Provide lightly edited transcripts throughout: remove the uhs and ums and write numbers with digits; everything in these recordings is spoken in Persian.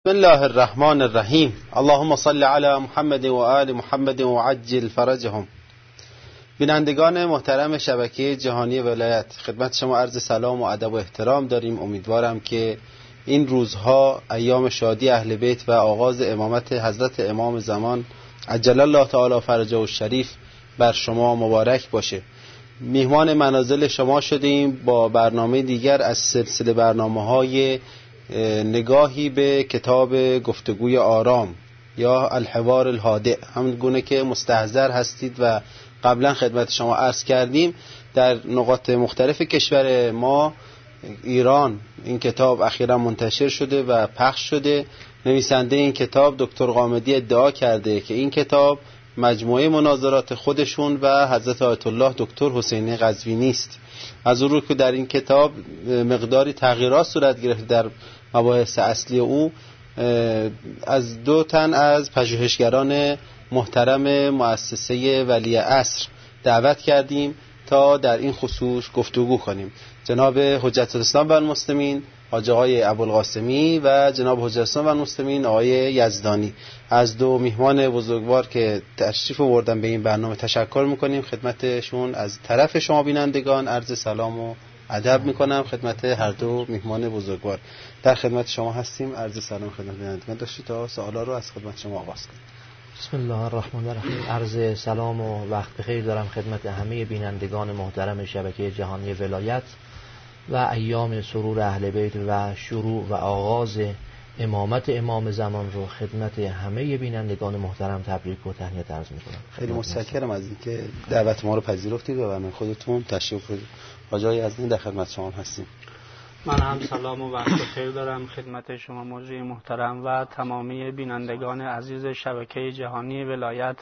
بسم الله الرحمن الرحیم. اللهم صل علی محمد و آل محمد و عجل فرجهم. بینندگان محترم شبکه جهانی ولایت، خدمت شما عرض سلام و ادب و احترام داریم. امیدوارم که این روزها ایام شادی اهل بیت و آغاز امامت حضرت امام زمان عجل الله تعالی فرجه الشریف بر شما مبارک باشه. میهمان منازل شما شدیم با برنامه دیگر از سلسله برنامه‌های نگاهی به کتاب گفتگوی آرام یا الحوار الهادئ، همون گونه که مستحضر هستید و قبلا خدمت شما عرض کردیم. در نقاط مختلف کشور ما ایران این کتاب اخیرا منتشر شده و پخش شده. نویسنده این کتاب دکتر غامدی ادعا کرده که این کتاب مجموعه مناظرات خودشون و حضرت آیت الله دکتر حسینی قزوینی است. از اون رو که در این کتاب مقداری تغییرات صورت گرفته در مباحث اصلی او، از 2 تن از پژوهشگران محترم مؤسسه ولی عصر دعوت کردیم تا در این خصوص گفتگو کنیم. جناب حجت الاسلام و المسلمین حاج آقای ابوالقاسمی و جناب حجت الاسلام و المسلمین آقای یزدانی. از 2 میهمان بزرگوار که تشریف آوردن به این برنامه تشکر میکنیم. خدمتشون از طرف شما بینندگان عرض سلام و ادب میکنم خدمت هر 2 میهمان بزرگوار. در خدمت شما هستیم. عرض سلام خدمت بینندگان داشتید تا سوالا رو از خدمت شما آغاز کنیم. بسم الله الرحمن الرحیم. عرض سلام و وقت بخیر دارم خدمت همه بینندگان محترم شبکه جهانی ولایت و ایام سرور اهل بیت و شروع و آغاز امامت امام زمان رو خدمت همه بینندگان محترم تبریک و تهنیت عرض می‌کنم. خیلی متشکرم از اینکه دعوت ما رو پذیرفتید و برنامه خودتون تشریف بردید. حاج آقای یزدانی در خدمت شما هستیم. من هم سلام و وقت بخیر دارم خدمت شما مجری محترم و تمامی بینندگان عزیز شبکه جهانی ولایت،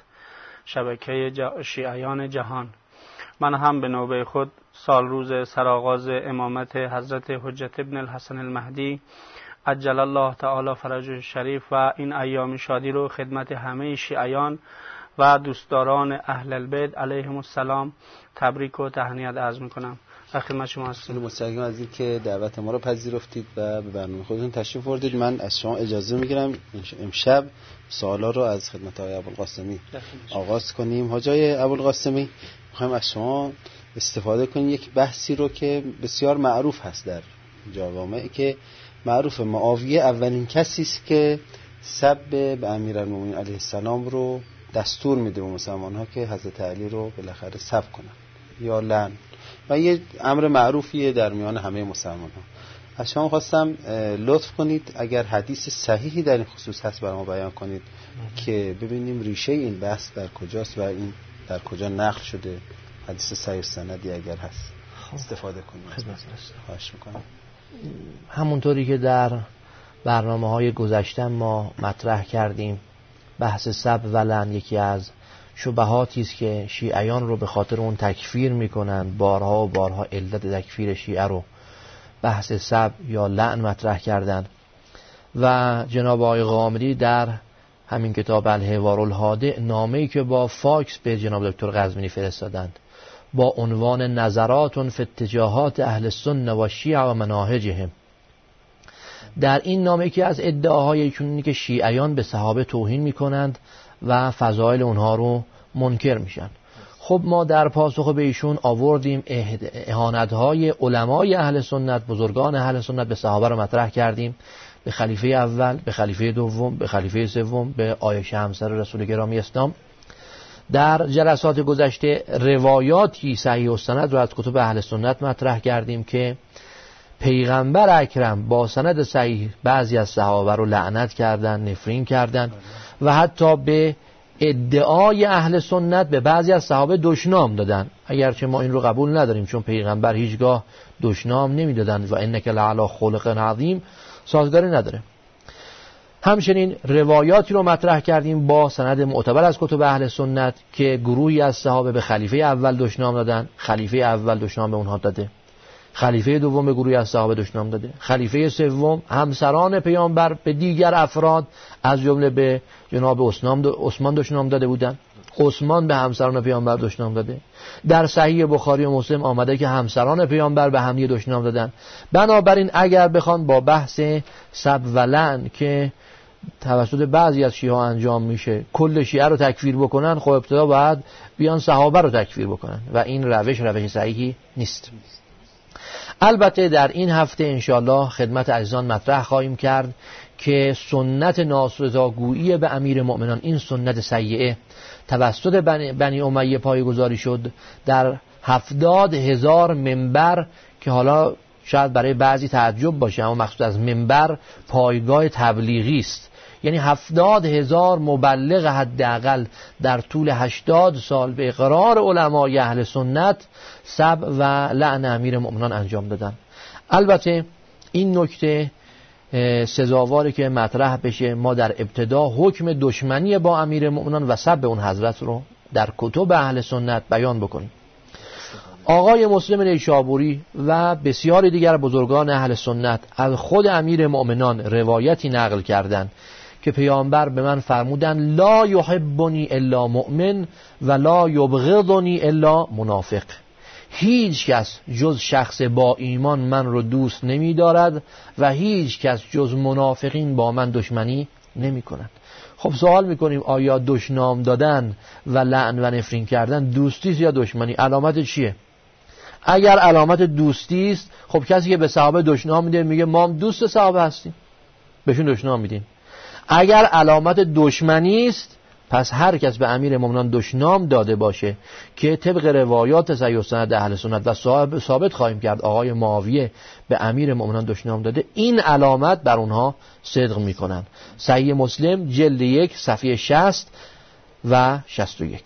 شبکه شیعیان جهان. من هم به نوبه خود سال روز سرآغاز امامت حضرت حجت ابن الحسن المهدی عجل الله تعالی فرجه الشریف و این ایام شادی رو خدمت همه شیعیان و دوستداران اهل البیت علیهم السلام تبریک و تهنیت عرض میکنم. خدمت شما هستم. متشکرم از اینکه دعوت ما رو پذیرفتید و به برنامه خودتون تشریف آوردید. من از شما اجازه میگیرم امشب سوالا رو از خدمت آقای ابوالقاسمی آغاز کنیم. حاج آقای ابوالقاسمی، می‌خوایم از شما استفاده کنیم یک بحثی رو که بسیار معروف هست در جوامع، که معروف معاویه اولین کسی است که سب به امیرالمومنین علیه السلام رو دستور میده به مسلمان‌ها که حضرت علی رو بالاخره سب کنن یا لعن، و یه امر معروفیه در میان همه مسلمان‌ها. از شما خواستم لطف کنید اگر حدیث صحیحی در این خصوص هست برای ما بیان کنید که ببینیم ریشه این بحث در کجاست و این در کجا نقل شده. حدیث صحیح سندی اگر هست استفاده کنید. خواهش میکنم. همونطوری که در برنامه‌های گذشته ما مطرح کردیم، بحث سب و لعن یکی از شبهاتی است که شیعیان رو به خاطر اون تکفیر میکنن. بارها و بارها علت تکفیر شیعه رو بحث سب یا لعن مطرح کردن و جناب آقای غامدی در همین کتاب الحوار الهادئ نامه‌ای که با فاکس به جناب دکتر قزوینی فرستادند با عنوان نظرات فی اتجاهات اهل السنه و شیعه و مناهجهم، در این نامه که از ادعاهای ایشون اینه که شیعیان به صحابه توهین میکنند و فضایل اونها رو منکر میشن. خب ما در پاسخ به ایشون آوردیم اهانت‌های علمای اهل سنت، بزرگان اهل سنت به صحابه رو مطرح کردیم، به خلیفه اول، به خلیفه دوم، به خلیفه سوم، به عایشه همسر رسول گرامی اسلام. در جلسات گذشته روایاتی صحیح السند رو از کتب اهل سنت مطرح کردیم که پیغمبر اکرم با سند صحیح بعضی از صحابه رو لعنت کردن، نفرین کردن و حتی به ادعای اهل سنت به بعضی از صحابه دشنام دادن، اگرچه ما این رو قبول نداریم چون پیغمبر هیچگاه دشنام نمیدادن و انک لعلی خلق عظیم سازگاری نداره. همچنین روایاتی رو مطرح کردیم با سند معتبر از کتب اهل سنت که گروهی از صحابه به خلیفه اول دشنام دادن، خلیفه اول دشنام به اونها داده، خلیفه دوم به گروهی از صحابه دشنام داده، خلیفه سوم همسران پیامبر به دیگر افراد از جمله به جناب عثمان دشنام داده بودند. عثمان به همسران پیامبر دشنام داده. در صحیح بخاری و مسلم آمده که همسران پیامبر به هم دشنام دادن. بنابراین اگر بخوان با بحث سب و لعن که توسط بعضی از شیعه ها انجام میشه کل شیعه رو تکفیر بکنن، خب ابتدا باید بیان صحابه رو تکفیر بکنن و این روش صحیحی نیست. البته در این هفته انشاءالله خدمت عزیزان مطرح خواهیم کرد که سنت ناسزاگویی به امیر مؤمنان، این سنت سیئه توسط بنی امیه پایه‌گذاری شد در 70,000 منبر که حالا شاید برای بعضی تعجب باشه اما مقصود از منبر پایگاه تبلیغی است. یعنی 70,000 مبلغ حداقل در طول 80 سال به اقرار علمای اهل سنت سب و لعن امیر مؤمنان انجام دادن. البته این نکته سزاواره که مطرح بشه ما در ابتدا حکم دشمنی با امیر مؤمنان و سب اون حضرت رو در کتب اهل سنت بیان بکنیم. آقای مسلم نیشابوری و بسیاری دیگر بزرگان اهل سنت از خود امیر مؤمنان روایتی نقل کردند که پیامبر به من فرمودن لا یحبنی الا مؤمن و لا یبغضنی الا منافق. هیچ کس جز شخص با ایمان من رو دوست نمی دارد و هیچ کس جز منافقین با من دشمنی نمی کنند. خب سوال میکنیم آیا دشنام دادن و لعن و نفرین کردن دوستی است یا دشمنی؟ علامت چیه؟ اگر علامت دوستی است خب کسی که به صحابه دشنام میده میگه ما هم دوست صحابه هستیم، بهشون دشنام میدیم. اگر علامت دشمنی است پس هر کس به امیر مؤمنان دشنام داده باشه که طبق روایات صحیح و سند اهل سنت و ثابت خواهیم کرد آقای معاویه به امیر مؤمنان دشنام داده، این علامت بر اونها صدق میکنن. صحیح مسلم جلد 1 صفحه 60 و 61.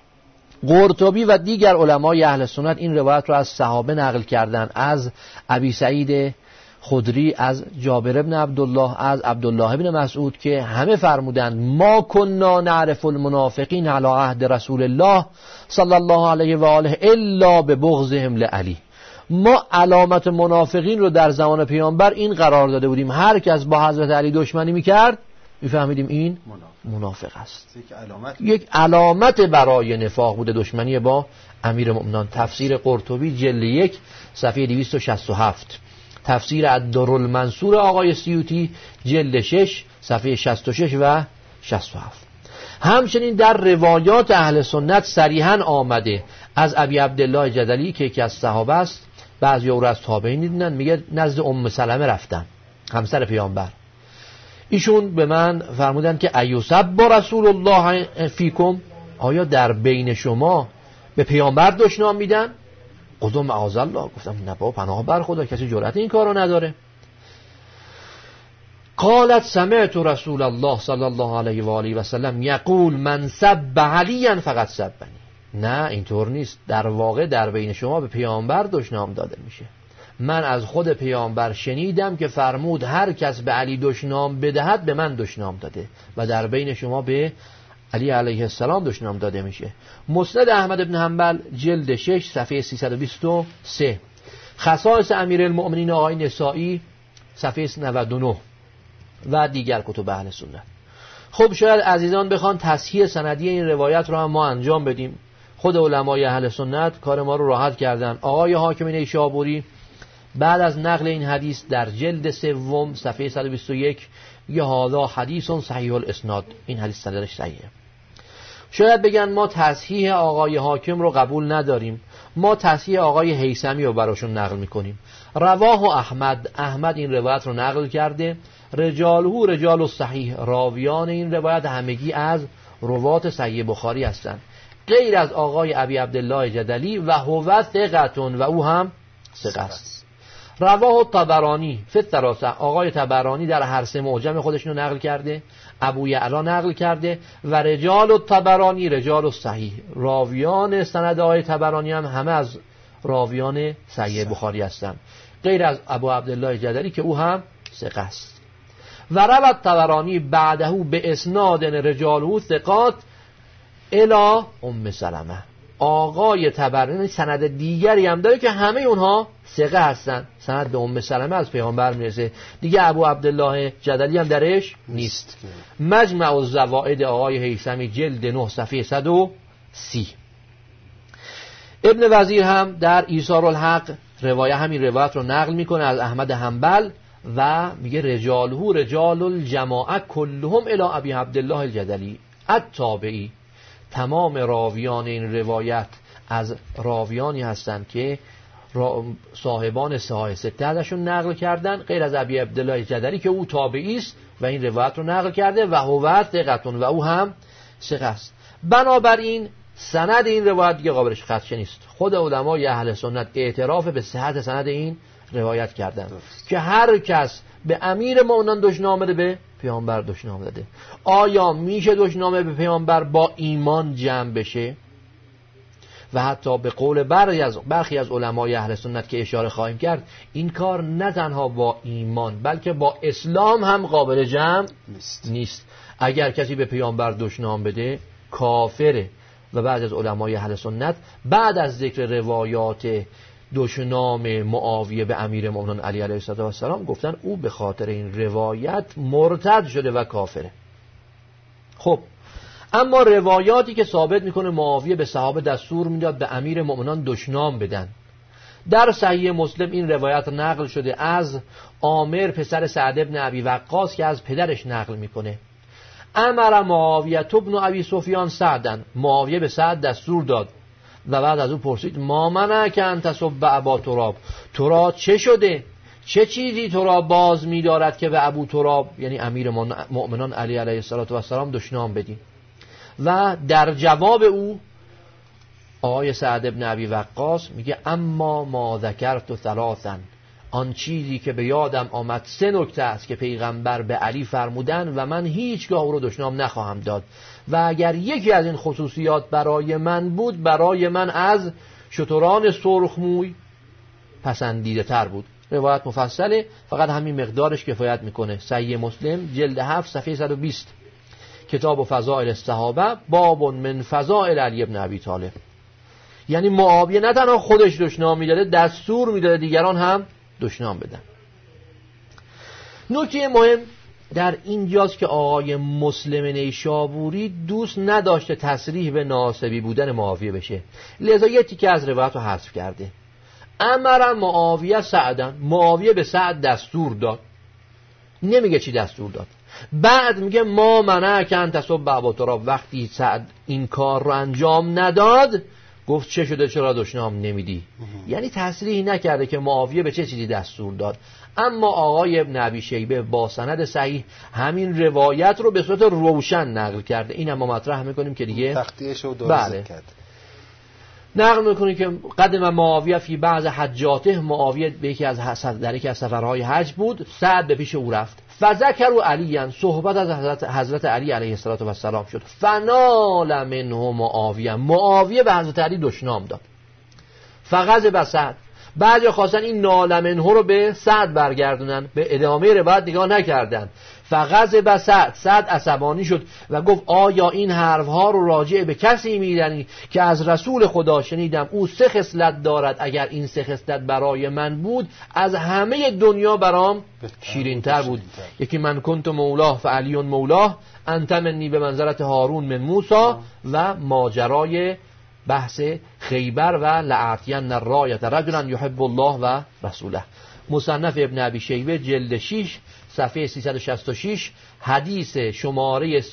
قرطبی و دیگر علمای اهل سنت این روایت رو از صحابه نقل کردن، از ابی سعید خدری، از جابر ابن عبدالله، از عبدالله ابن مسعود که همه فرمودند ما كنا نعرف المنافقین علی عهد رسول الله صلی الله علیه و آله الا ببغضهم لعلی. ما علامت منافقین رو در زمان پیامبر این قرار داده بودیم هر کس با حضرت علی دشمنی میکرد میفهمیدیم این منافق است. یک علامت برای نفاق بوده دشمنی با امیر مؤمنان. تفسیر قرطبی جلد 1 صفحه 267. تفسیر الدرالمنصور آقای سیوطی جلد 6 صفحه 66 و 67. همچنین در روایات اهل سنت صریحاً آمده از ابی عبدالله جدلی که یکی از صحابه است، بعضی او را از تابعین دیدن، میگه نزد ام سلمه رفتم، همسر پیامبر. ایشون به من فرمودن که ایوسب با رسول الله فیکم، آیا در بین شما به پیامبر دشنام میدن؟ قدوم معاذ الله، گفتم نه بابا پناه بر خدا، کسی جرأت این کارو نداره. قالت سمعت رسول الله صلی الله علیه و آله و سلم یقول من سب علیا فقط سبنی. نه اینطور نیست، در واقع در بین شما به پیامبر دشنام داده میشه. من از خود پیامبر شنیدم که فرمود هر کس به علی دشنام بدهد به من دشنام داده و در بین شما به علی علیه السلام دشنام داده میشه. مسند احمد بن حنبل جلد 6 صفحه 323. خصائص امیرالمؤمنین آقای نسائی صفحه 99 و دیگر کتب اهل سنت. خب شاید عزیزان بخوان تصحیح سندی این روایت رو هم ما انجام بدیم. خود علمای اهل سنت کار ما رو راحت کردن. آقای حاکم نیشابوری بعد از نقل این حدیث در جلد 3 صفحه 121 میگه هذا حدیث صحیح الاسناد، این حدیث سندش صحیحه. شاید بگن ما تصحیح آقای حاکم رو قبول نداریم، ما تصحیح آقای هیثمی رو براشون نقل میکنیم. رواه احمد این روایت رو نقل کرده، رجاله رجال الصحیح، راویان این روایت همگی از روات صحیح بخاری هستند غیر از آقای ابی عبدالله جدلی و هو ثقتون و او هم ثقه است. رواه طبرانی فی الثلاثه، آقای طبرانی در هر سه معجم خودشون نقل کرده، ابو یعلا نقل کرده و رجال الطبرانی رجال الصحیح، راویان سند آقای طبرانی هم همه از راویان صحیح بخاری هستند غیر از ابو عبدالله جدلی که او هم ثقه است. و روات طبرانی بعده به اسناد رجاله ثقات الی ام سلمه، آقای طبرانی سند دیگری هم داره که همه اونها ثقه هستن، سند به ام سلمه از پیامبر میرسه دیگه، ابو عبدالله جدلی هم درش نیست. مجمع الزوائد آقای هیثمی جلد 9 صفحه 30. ابن وزیر هم در ایثار الحق همین روایت رو نقل میکنه از احمد حنبل و میگه رجال الجماعه کلهم الی ابی عبدالله الجدلی التابعی. تمام راویان این روایت از راویانی هستند که صاحبان صحاح سته ازشون نقل کردن، غیر از ابی عبدالله الجدلی که او تابعی است و این روایت رو نقل کرده و هو ثقه و او هم ثقه است. بنابراین سند این روایت دیگه قابلش خدشه نیست. خود علمای اهل سنت اعتراف به صحت سند این روایت کردن که هر کس به امیر مومنان دشنام بده به پیامبر دشنام داده. آیا میشه دشنامه به پیامبر با ایمان جمع بشه؟ و حتی به قول برخی از علمای اهل سنت که اشاره خواهیم کرد، این کار نه تنها با ایمان بلکه با اسلام هم قابل جمع نیست. اگر کسی به پیامبر دشنام بده کافره. و بعض از علمای اهل سنت بعد از ذکر روایات دشنام معاویه به امیر مومنان علی علیه السلام گفتن او به خاطر این روایت مرتد شده و کافره. خب اما روایاتی که ثابت میکنه معاویه به صحابه دستور میداد به امیر مومنان دشنام بدن، در صحیح مسلم این روایت نقل شده از عامر پسر سعد ابن ابی وقاص که از پدرش نقل میکنه: امر معاویه ابن ابی سفیان سعدن، معاویه به سعد دستور داد و بعد از او پرسید: ما منعک ان تسب ابا تراب، ترا چه شده، چه چیزی تو را باز می‌دارد که به ابو تراب یعنی امیر مؤمنان علی علیه السلام دشنام بدی؟ و در جواب او آقای سعد ابن ابی وقاص میگه: اما ما ذکرت ثلاثا، آن چیزی که به یادم آمد 3 نکته است که پیغمبر به علی فرمودن و من هیچگاه او رو دشنام نخواهم داد و اگر یکی از این خصوصیات برای من بود، برای من از شتران سرخموی پسندیده تر بود. روایت مفصله، فقط همین مقدارش کفایت میکنه. صحیح مسلم جلد 7 صفحه 120، کتاب و فضائل الصحابه، باب من فضائل علی ابن ابی طالب. یعنی معاویه نه تنها خودش دشنام میداده، دستور میداده دیگران هم دشنام بدن. نکته مهم در اینجاست که آقای مسلم نیشابوری دوست نداشته تصریح به ناسبی بودن معاویه بشه، لذا یه تیکه از روایت رو حذف کرده. امر معاویه سعدن، معاویه به سعد دستور داد، نمیگه چی دستور داد. بعد میگه ما منعک ان تسب ابا تراب، وقتی سعد این کار رو انجام نداد گفت چه شده چرا دشنام نمیدی؟ یعنی تصریح نکرده که معاویه به چه چیزی دستور داد. اما آقای ابن ابی شیبه با سند صحیح همین روایت رو به صورت روشن نقل کرده. این هم ما مطرح میکنیم که دیگه تختیش رو درست کرد. نقل میکنیم که قدم معاویه فی بعض حجاته، معاویه به یکی از سفرهای حج بود، سعد به پیش او رفت. فذکروا علی، صحبت از حضرت علی علیه السلام شد. فنال منه معاویه به حضرت علی دشنام داد. فغضب سعد، بعضی خواستن این نال منه رو به سعد برگردونن، به ادامه روایت نگاه نکردن. فغضب سعد عصبانی شد و گفت: آیا این حرفها رو راجع به کسی می‌دانی که از رسول خدا شنیدم او 3 خصلت دارد، اگر این 3 خصلت برای من بود از همه دنیا برام شیرین‌تر بود. یکی من کنت مولاه فعلی مولاه، انت منی به منزلت هارون من موسی، و ماجرای بحث خیبر و لعاتین الرایت رجلا یحب الله و رسوله. مصنف ابن ابی شیبه جلد 6 صفحه 366، حدیث شماره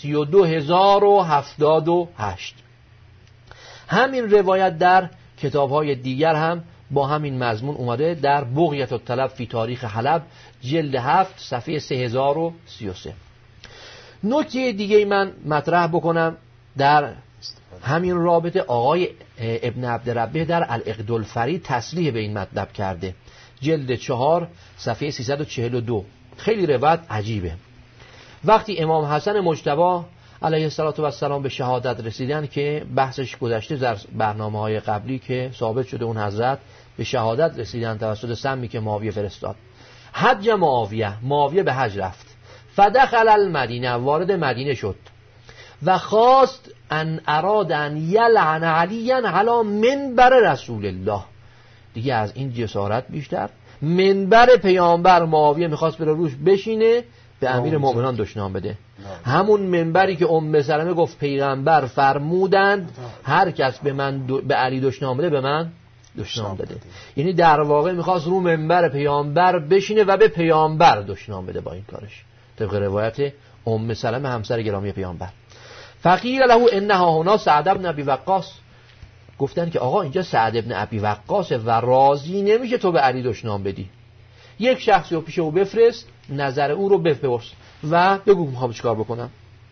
32078. همین روایت در کتاب‌های دیگر هم با همین مضمون اومده. در بغیت الطلب فی تاریخ حلب جلد 7 صفحه 3033. نکته دیگه من مطرح بکنم در همین رابطه، آقای ابن عبدربه در العقد الفرید تصریح به این مطلب کرده، جلد 4 صفحه 342. خیلی روایت عجیبه. وقتی امام حسن مجتبی علیه السلام به شهادت رسیدن که بحثش گذشته در برنامه‌های قبلی که ثابت شده اون حضرت به شهادت رسیدن توسط سمی که معاویه فرستاد. حج معاویه به حج رفت. فدخل المدینه، وارد مدینه شد و خواست ان اراد ان یلعن علی علی منبر رسول الله. دیگه از این جسارت بیشتر، منبر پیامبر معاویه میخواست بره روش بشینه به امیر مؤمنان دشنام بده. همون منبری که سلمه گفت پیغمبر فرمودند هر کس به علی دشنام بده به من دشنام بده. یعنی در واقع میخواست رو منبر پیامبر بشینه و به پیامبر دشنام بده با این کارش، طبق روایت ام سلمه همسر گرامی پیامبر. فقیل له انها هنا سعد بن ابی وقاص، گفتن که آقا اینجا سعد بن ابی وقاص و راضی نمیشه تو به علی دشنام بدی، یک شخصی رو پیش او بفرست، نظر او رو بپرس و بگو میخوام چیکار بکنم.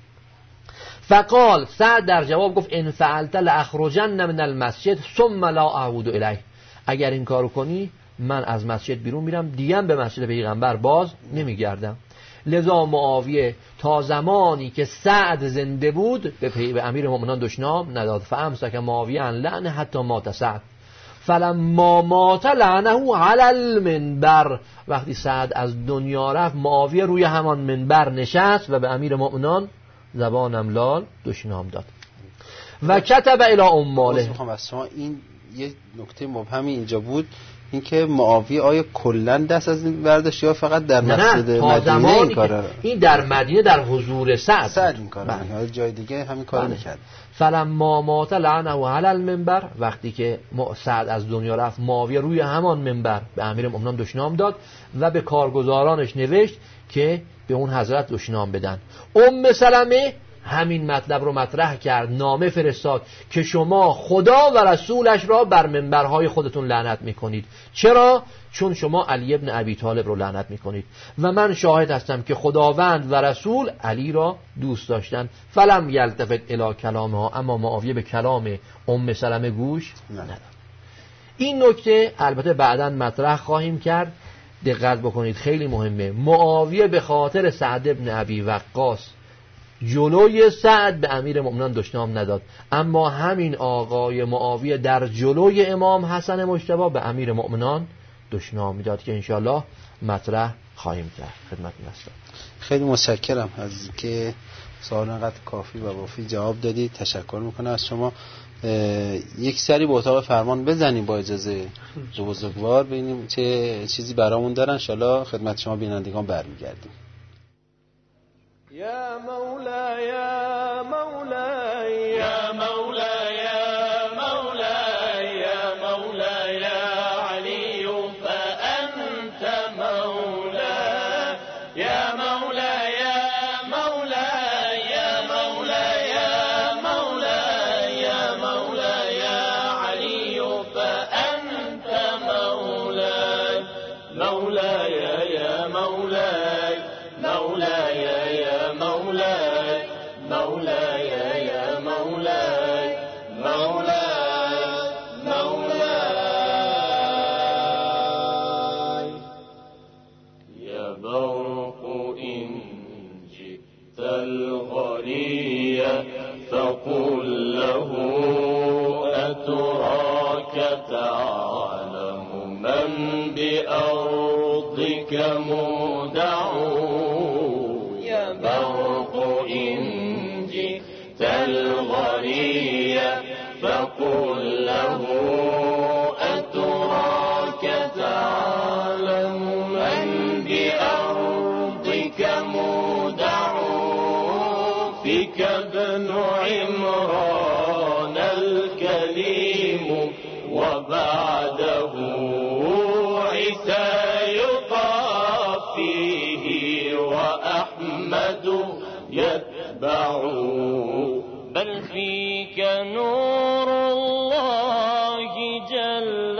فقال، سعد در جواب گفت ان فعلت لاخرجن من المسجد ثم لا اعود الیه، اگر این کارو کنی من از مسجد بیرون میرم دیگه به مسجد پیغمبر باز نمیگردم. لذا معاویه تا زمانی که سعد زنده بود به امیر مومنان دشنام نداد. فامسک معاویه عن لعنه حتی مات سعد فلما مات لعنه علی المنبر، وقتی سعد از دنیا رفت معاویه روی همان منبر نشست و به امیر مومنان زبانم لال دشنام داد. و کتب الی اماله. میخوام از شما این یه نکته مبهمی اینجا بود، اینکه معاویه آیا کلا دست از این برداشت یا فقط در مسجد مدینه این کارا؟ این در مدینه در حضور سعد این کارا می‌کرد، جای دیگه همین کارو نکرد. فلما مات لعنه علی المنبر، وقتی که سعد از دنیا رفت معاویه روی همان منبر به امیر مومنان دشنام داد و به کارگزارانش نوشت که به اون حضرت دشنام بدن. ام سلمه همین مطلب رو مطرح کرد، نامه فرستاد که شما خدا و رسولش را بر منبرهای خودتون لعنت میکنید. چرا؟ چون شما علی ابن ابی طالب رو لعنت میکنید و من شاهد هستم که خداوند و رسول علی را دوست داشتن. فلم یلتفت الی کلامها، اما معاویه به کلام ام سلمه گوش نداد. این نکته البته بعداً مطرح خواهیم کرد، دقت بکنید خیلی مهمه. معاویه به خاطر سعد ابن ابی وقاص جلوی سعد به امیر مومنان دشنام نداد، اما همین آقای معاویه در جلوی امام حسن مجتبی به امیر مومنان دشنام میداد که انشاءالله مطرح خواهیم کرد. خدمتتون هستم. خیلی متشکرم از که سوال انقدر کافی و وافی جواب دادید. تشکر میکنم از شما. یک سری به اتاق فرمان بزنیم با اجازه بزرگوار، ببینیم چه چیزی برامون دارن. انشاءالله خدمت شما بینندگان برمیگردیم. يا مولاي يا مولاي يا مولاي يا مولاي يا مولاي يا علي فأنت مولاي يا مولاي يا مولاي يا مولاي يا مولاي يا مولاي يا علي فأنت مولاي مولاي يا مولاي مولاي يا مولاي مولاي يا مولاي مولاي مولاي يا برق إن جئت الغرية فقل له أتراك تعلم من بأرضك مودع يا برق إن جئت الغرية فقل له أتراك تعلم من بأرضك مودع فيك ابن عمران الكليم وبعده عيسى يقافيه وأحمد يتبع بل فيك نور الله جل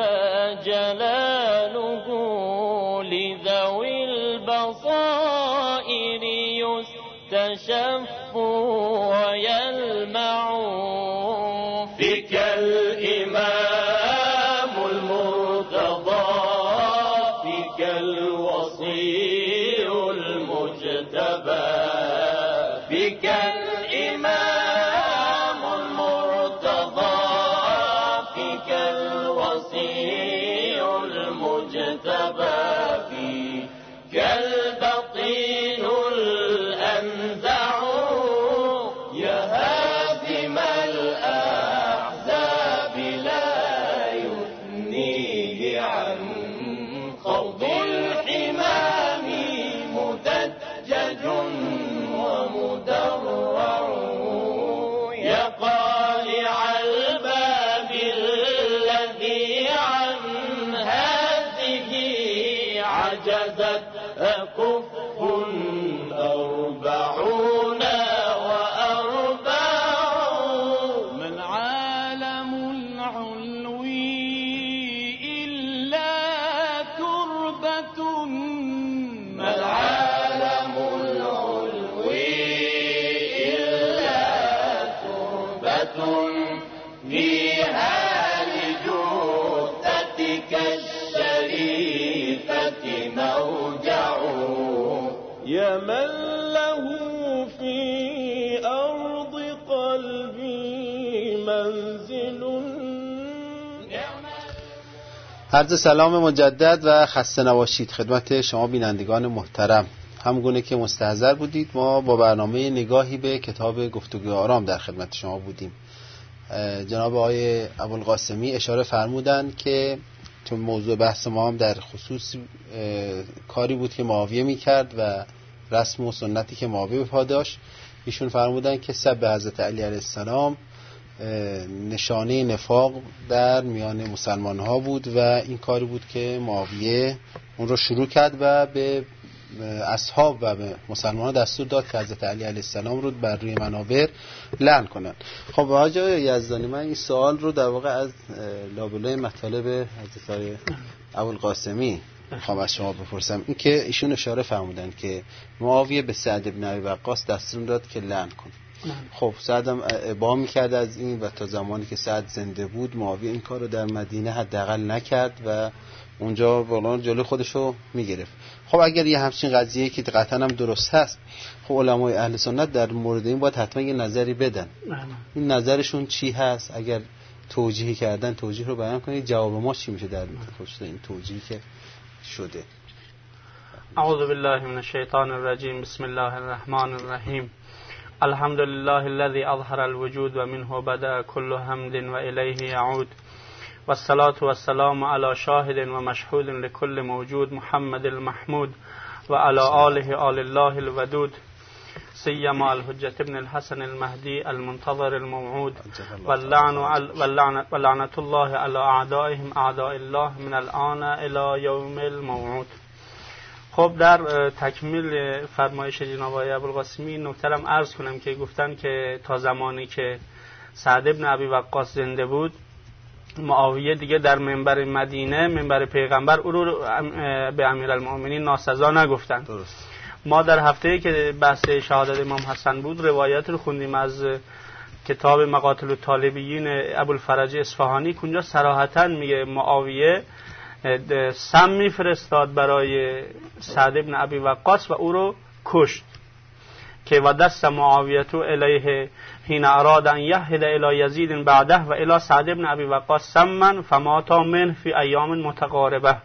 جلاله لذوي البصائر يستشف ويلمع فيك الإمام المرتضى فيك الوصي المجتبى فيك الإمام المرتضى فيك الوصي المجتبى فيك البطين الأنزع يا هادم الأحزاب لا يثنيه عن خوض الحمام مدجج ومدرع يا قالع عرض سلام مجدد و خسته نباشید خدمت شما بینندگان محترم. همگونه که مستحضر بودید ما با برنامه نگاهی به کتاب گفتگوی آرام در خدمت شما بودیم. جناب آقای ابوالقاسمی اشاره فرمودند که چون موضوع بحث ما هم در خصوص کاری بود که معاویه میکرد و رسم و سنتی که معاویه به پا داشت، ایشون فرمودند که سب حضرت علی علیه السلام نشانه نفاق در میان مسلمان ها بود و این کاری بود که معاویه اون رو شروع کرد و به اصحاب و به مسلمان ها دستور داد که حضرت علی علیه السلام رو بر روی منابر لعن کنن. خب حاج یزدانی، من این سوال رو در واقع از لابلای مطالب حضرت ابوالقاسمی میخوام از شما بپرسم. این که ایشون اشاره فرمودن که معاویه به سعد بن ابی وقاص دستور داد که لعن کن. خب سعد هم ابا میکرد از این و تا زمانی که سعد زنده بود معاویه این کار رو در مدینه حداقل نکرد و اونجا واقعا جلوی خودشو میگرفت. خب اگر یه همچین قضیه که قطعا هم درست هست، خب علمای اهل سنت در مورد این باید حتما یه نظری بدن. این نظرشون چی هست؟ اگر توجیهی کردن توجیه رو بیان کنید، جواب ما چی میشه در خصوص این توجیهی که شده؟ اعوذ بالله من الشیطان الرجیم. بسم الله الرحمن الرحیم. الحمد لله الذي اظهر الوجود و منه بدا كل حمد و الیه یعود والصلاة والسلام على شاهد و مشهود لكل موجود محمد المحمود و على آله آل الله الودود سيما الحجة ابن الحسن المهدي المنتظر الموعود واللعنة الله على أعدائهم أعداء الله من الآن إلى يوم الموعود. خب در تکمیل فرمایش جناب آقای ابوالقاسمی نکته‌ام عرض کنم که گفتن که تا زمانی که سعد بن ابی وقاص زنده بود، معاویه دیگه در منبر مدینه، منبر پیغمبر، او رو به امیرالمؤمنین ناسزا نگفتن. درست. ما در هفته‌ای که بحث شهادت امام حسن بود روایت رو خوندیم از کتاب مقاتل الطالبیین ابوالفرج اصفهانی، که اونجا صراحتاً میگه معاویه سم میفرستاد برای سعد بن ابی وقاص و او رو کشت که و دست معاویه الیه حین اراد ان یهد الی یزید بعده و الی سعد بن ابی وقاص سما فمات من فی ایام متقاربه.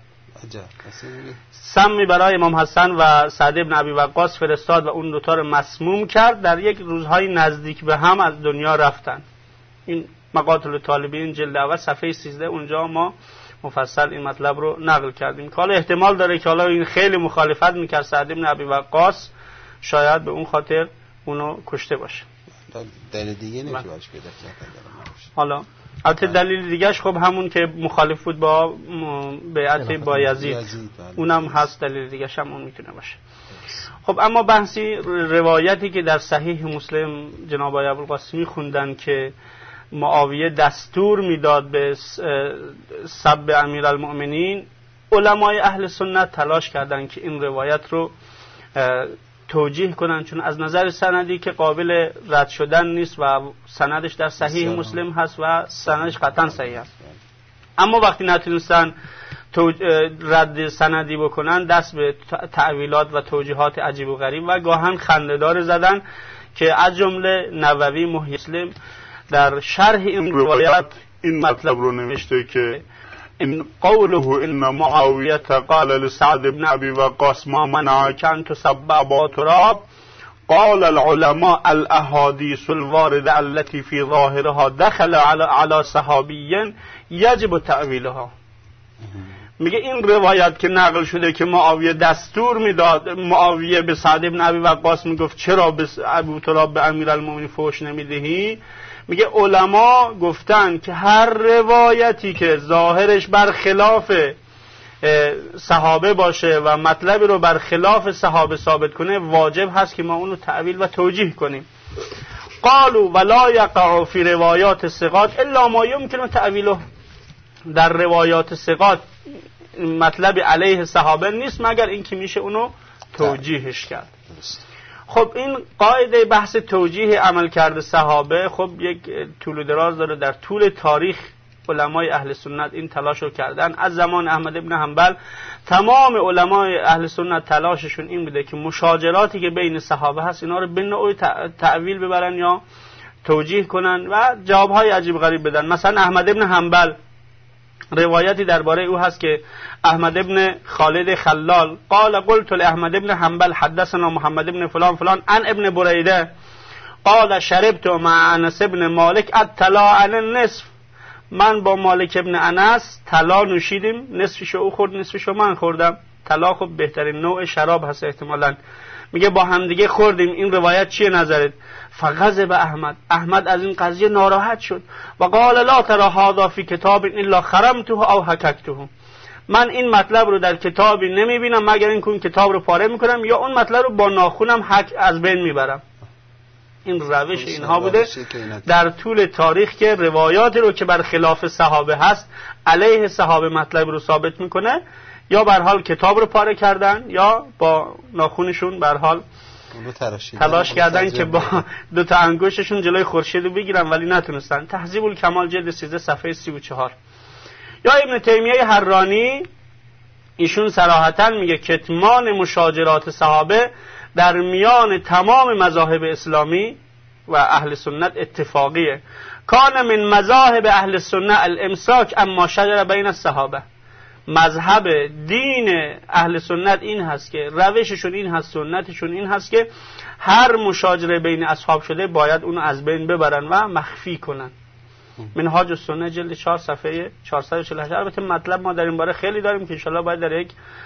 سمی برای امام حسن و سعد بن ابی وقاص فرستاد و اون دوتا رو مسموم کرد، در یک روزهای نزدیک به هم از دنیا رفتن. این مقاتل طالبین جلد اول صفحه 13 اونجا ما مفصل این مطلب رو نقل کردیم که حالا احتمال داره که حالا این خیلی مخالفت میکرد سعد بن ابی وقاص، شاید به اون خاطر اونو کشته باشه. دلیل دیگه نمیشه پیدا کرد. حالا البته دلیل دیگهش خب همون که مخالف بود با بیعت با یزید، اونم هست، دلیل دیگهش هم اون میتونه باشه. خب اما بحثی روایتی که در صحیح مسلم جناب آقای ابوالقاسمی خوندن که معاویه دستور میداد به سب امیرالمؤمنین، علمای اهل سنت تلاش کردن که این روایت رو توجیه کنن، چون از نظر سندی که قابل رد شدن نیست و سندش در صحیح مسلم هست و سندش قطعا صحیح است. اما وقتی نتونستن رد سندی بکنن، دست به تعویلات و توجیهات عجیب و غریب و گاهن خنده‌دار زدن که از جمله نووی محیی مسلم در شرح این روایت این مطلب رو نوشته که ان قوله ان معاویه قال لسعد بن ابي وقاص ما منعك ان تسب ابا تراب قال العلماء الاحاديث الوارده التي في ظاهرها دخل على صحابي يجب تأويلها. میگه این روایت که نقل شده که معاویه دستور میداد، معاویه به سعد بن ابی وقاص میگفت چرا به ابو تراب به امیرالمومنین فحش نمیدهی، میگه علما گفتن که هر روایتی که ظاهرش بر خلاف صحابه باشه و مطلبی رو بر خلاف صحابه ثابت کنه، واجب هست که ما اونو تعویل و توجیه کنیم. قالوا ولا يقع في روایات الثقات الا ما يمكن تعویله. در روایات ثقات مطلب علیه صحابه نیست مگر اینکه میشه اونو توجیهش کرد. خب این قاعده بحث توجیه عمل کرده صحابه خب یک طول و دراز داره. در طول تاریخ علمای اهل سنت این تلاش رو کردن. از زمان احمد ابن حنبل تمام علمای اهل سنت تلاششون این بوده که مشاجراتی که بین صحابه هست اینا رو به نوعی تعویل ببرن یا توجیه کنن و جوابهای عجیب غریب بدن. مثلا احمد ابن حنبل روایتی درباره او هست که احمد ابن خالد خلال قال قلت لاحمد ابن حنبل حدثنا محمد ابن فلان فلان عن ابن بریده قال شربت مع انس ابن مالک الطلا عن النصف، من با مالک ابن انس طلا نوشیدیم، نصفشو او خورد نصفشو من خوردم. طلا خب بهترین نوع شراب هست احتمالاً. میگه با همدیگه خوردیم. این روایت چیه نظرت؟ فغضب احمد از این قضیه ناراحت شد و قال لا ترى هذا فی کتاب الا خرمته او حککته، من این مطلب رو در کتابی نمیبینم مگر اینکه کتاب رو پاره میکنم یا اون مطلب رو با ناخونم حک از بین میبرم. این روش اینها بوده در طول تاریخ که روایات رو که بر خلاف صحابه هست علیه صحابه مطلب رو ثابت میکنه، یا به هر حال کتاب رو پاره کردن یا با ناخونشون به هر حال تلاش کردن که با دو تا انگشتشون جلوی خورشید رو بگیرن ولی نتونستن. تهذیب الکمال جلد 13 صفحه 34. یا ابن تیمیه حرانی ایشون صراحتاً میگه کتمان مشاجرات صحابه در میان تمام مذاهب اسلامی و اهل سنت اتفاقیه. کان من مذاهب اهل سنت الامساک اما شجر بین الصحابه، مذهب دین اهل سنت این هست که روششون این هست، سنتشون این هست که هر مشاجره بین اصحاب شده باید اونو از بین ببرن و مخفی کنن. منهاج السنه جلد 4 صفحه 448. البته مطلب ما در این باره خیلی داریم که انشالله باید در یک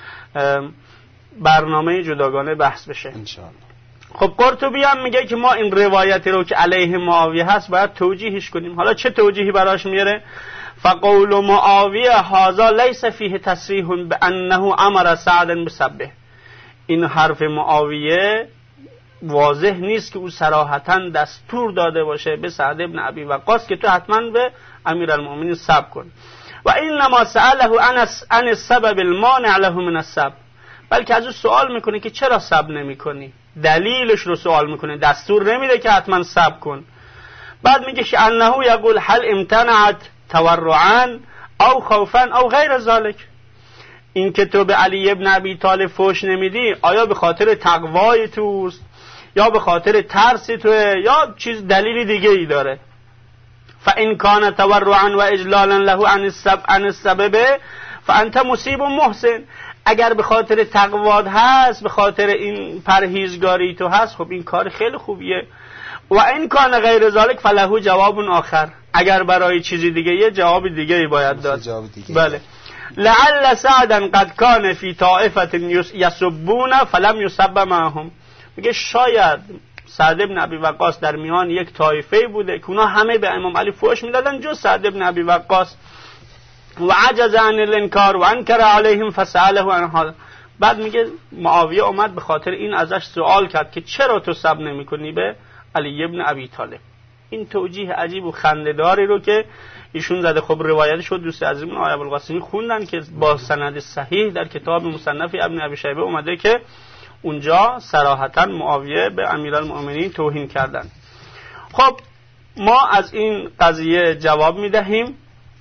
برنامه جداگانه بحث بشه انشالله. خب قرطبی هم میگه که ما این روایتی رو که علیه معاویه هست باید توجیهش کنیم. حالا چه توجیهی براش میاره؟ فقول معاویه هذا لیس فیه تصریح بانه امر سعد بسبه، این حرف معاویه واضح نیست که او صراحتاً دستور داده باشه به سعد ابن ابی وقاص که تو حتما به امیرالمؤمنین سب کن. و انما سأله عن السبب المانع له من السب، بلکه از او سوال میکنه که چرا سب نمیکنی، دلیلش رو سوال میکنه، دستور نمیده که حتما سب کن. بعد میگه که انه یقول هل امتنعت تورعا او خوفا او غیر ذلك، این که تو به علی ابن ابی طالب فوش نمیدی آیا به خاطر تقوای توست یا به خاطر ترس توه یا چیز دلیلی دیگه ای داره؟ فان کان تورعا و اجلالا له عن السبب فانت مصیب و محسن، اگر به خاطر تقواد هست، به خاطر این پرهیزگاری تو هست، خب این کار خیلی خوبیه. و این کان غیر ذالک فله جواب آخر، اگر برای چیزی دیگه یه جواب دیگه ای باید داد. بله. لعل سعدا قد کان فی طائفه یسبون فلم یسب معهم، میگه شاید سعد ابن ابی وقاص در میان یک طایفه بوده که اونا همه به امام علی فحش میدادن جز سعد ابن ابی وقاص، و عجز عن الانکار و انکر علیهم فسأله عن هذا. بعد میگه معاویه اومد به خاطر این ازش سوال کرد که چرا تو سب نمی‌کنی به علی ابن ابی طالب. این توجیه عجیب و خنده‌داری رو که ایشون زده. خب روایتش رو دوست عزیزمون آقای ابوالقاسمی خوندن که با سند صحیح در کتاب مصنف ابن ابی شیبه اومده که اونجا صراحتاً معاویه به امیرالمؤمنین توهین کردن. خب ما از این قضیه جواب میدهیم.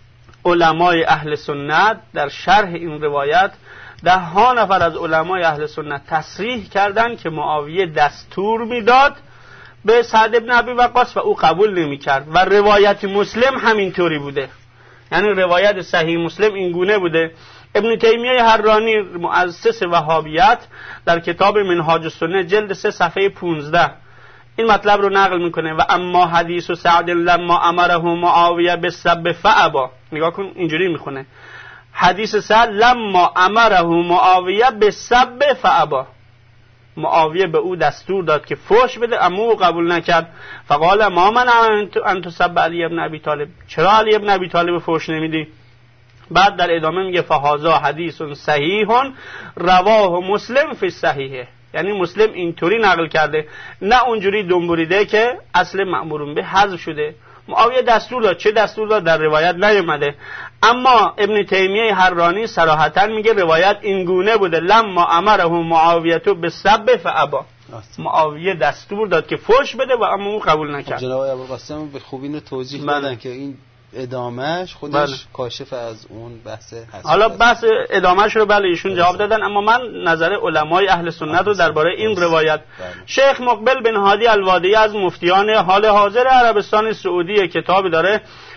علمای اهل سنت در شرح این روایت 10 نفر از علمای اهل سنت تصریح کردند که معاویه دستور میداد به سعد ابن ابی وقاص و او قبول نمیکرد و روایت مسلم همینطوری بوده، یعنی روایت صحیح مسلم این گونه بوده. ابن تیمیه حرانی مؤسس وهابیت در کتاب منهاج السنه جلد 3 صفحه 15 این مطلب رو نقل میکنه. و اما حدیث سعد لما امره معاویه بالسب فابا، نگاه کن اینجوری میخونه حدیث سعد لما امره معاویه بالسب فابا، معاویه به او دستور داد که فحش بده اما او قبول نکرد. فقال ما من ان تسب علی ابن ابی طالب، چرا علی ابن ابی طالب فحش نمیدی؟ بعد در ادامه میگه فهذا حدیث صحیح رواه مسلم فی صحیحه، یعنی مسلم اینطوری نقل کرده نه اونجوری دنبوریده که اصل مأمورون به حذف شده. معاویه دستور داد، چه دستور داد در روایت نیومده. اما ابن تیمیه حرانی صراحتاً میگه روایت این گونه بوده لما امره معاویه بالسب فابا، معاویه دستور داد که فحش بده و اما او قبول نکرد. جناب ابوالقاسم به خوبی اینو توضیح دادن که این ادامهش خودش کاشف از اون بحث هست. حالا بحث ادامهش رو بله ایشون جواب دادن، اما من نظر علمای اهل سنت رو درباره این روایت شیخ مقبل بن هادی الوادی از مفتیان حال حاضر عربستان سعودی کتابی داره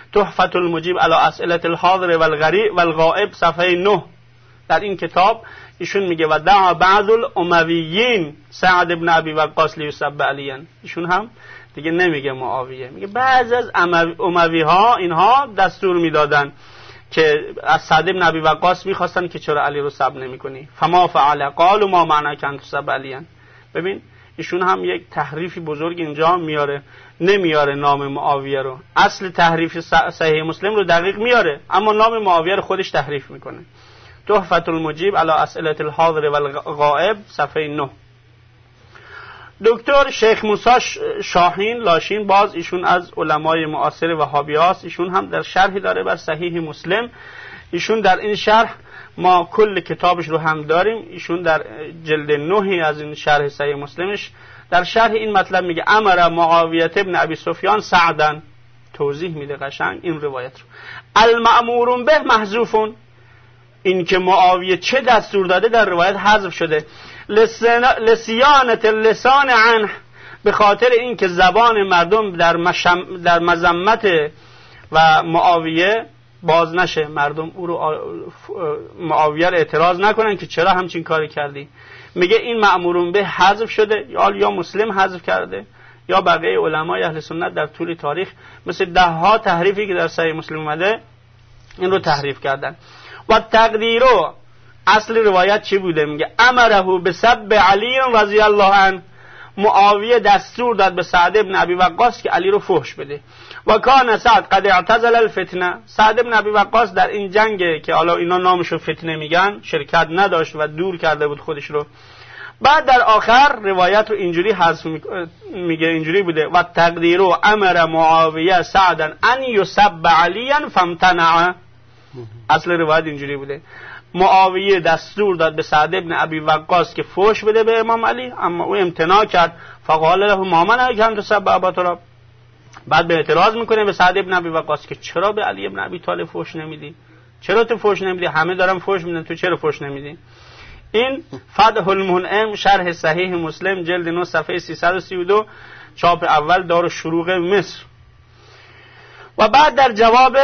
تحفة المجیب علی اسئله الحاضر والغائب صفحه 9. در این کتاب ایشون میگه و دعا بعض الامویین سعد بن ابی وقاص لیسب علیاً. ایشون هم دیگه نمیگه معاویه، میگه بعضی از اموی ها اینها دستور میدادن که از سعد بن ابی وقاص میخواستن که چرا علی رو سب نمیکنی، فما فعل قالوا ما معنی کن تسب علیاً. ببین ایشون هم یک تحریفی بزرگ اینجا میاره، نمیاره نام معاویه رو. اصل تحریف صحیح مسلم رو دقیق میاره اما نام معاویه رو خودش تحریف میکنه. تحفة المجیب علی اسئله الحاضر والغائب صفحه 9. دکتر شیخ موسی شاهین لاشین، باز ایشون از علمای معاصر وهابی هاست، ایشون هم در شرحی داره بر صحیح مسلم. ایشون در این شرح، ما کل کتابش رو هم داریم، ایشون در جلد 9 از این شرح صحیح مسلمش در شرح این مطلب میگه امر معاویه ابن ابی سفیان سعدن، توضیح میده قشنگ این روایت رو. المأمور به محذوفون، این که معاویه چه دستور داده در روایت حذف شده. لسیانت اللسان عنه، به خاطر این که زبان مردم در مذمت و معاویه باز نشه، مردم او رو معاویه رو اعتراض نکنن که چرا همچین کاری کردی. میگه این مأمورون به حذف شده، یا مسلم حذف کرده یا بقیه علمای اهل سنت در طول تاریخ مثل 10 ها تحریفی که در صحیح مسلم اومده این رو تحریف کردن. و تقدیرو، اصل روایت چی بوده؟ میگه امره بسب علی رضی الله عنه، معاویه دستور داد به سعد بن ابی وقاص که علی رو فحش بده. و کان سعد قد اعتزل الفتنه، سعد بن ابی وقاص در این جنگ که حالا اینا نامشو فتنه میگن شرکت نداشت و دور کرده بود خودش رو. بعد در آخر روایت رو اینجوری حذف میگه، اینجوری بوده و تقدیرو امر معاویه سعدا ان یسب علیا فامتنع. اصل روایت اینجوری بوده، معاویه دستور داد به سعد بن ابی وقاص که فحش بده به امام علی اما او امتناع کرد. فقال له ما منعک ان تسب ابا طالب، بعد به اعتراض میکنه به سعد بن ابی وقاص که چرا به علی بن ابی طالب فحش نمیدی؟ چرا تو فحش نمیدی؟ همه دارن فحش میدن، تو چرا فحش نمیدی؟ این فتح المنعم شرح صحیح مسلم جلد 9 صفحه 332 چاپ اول دارالشروق مصر. و بعد در جواب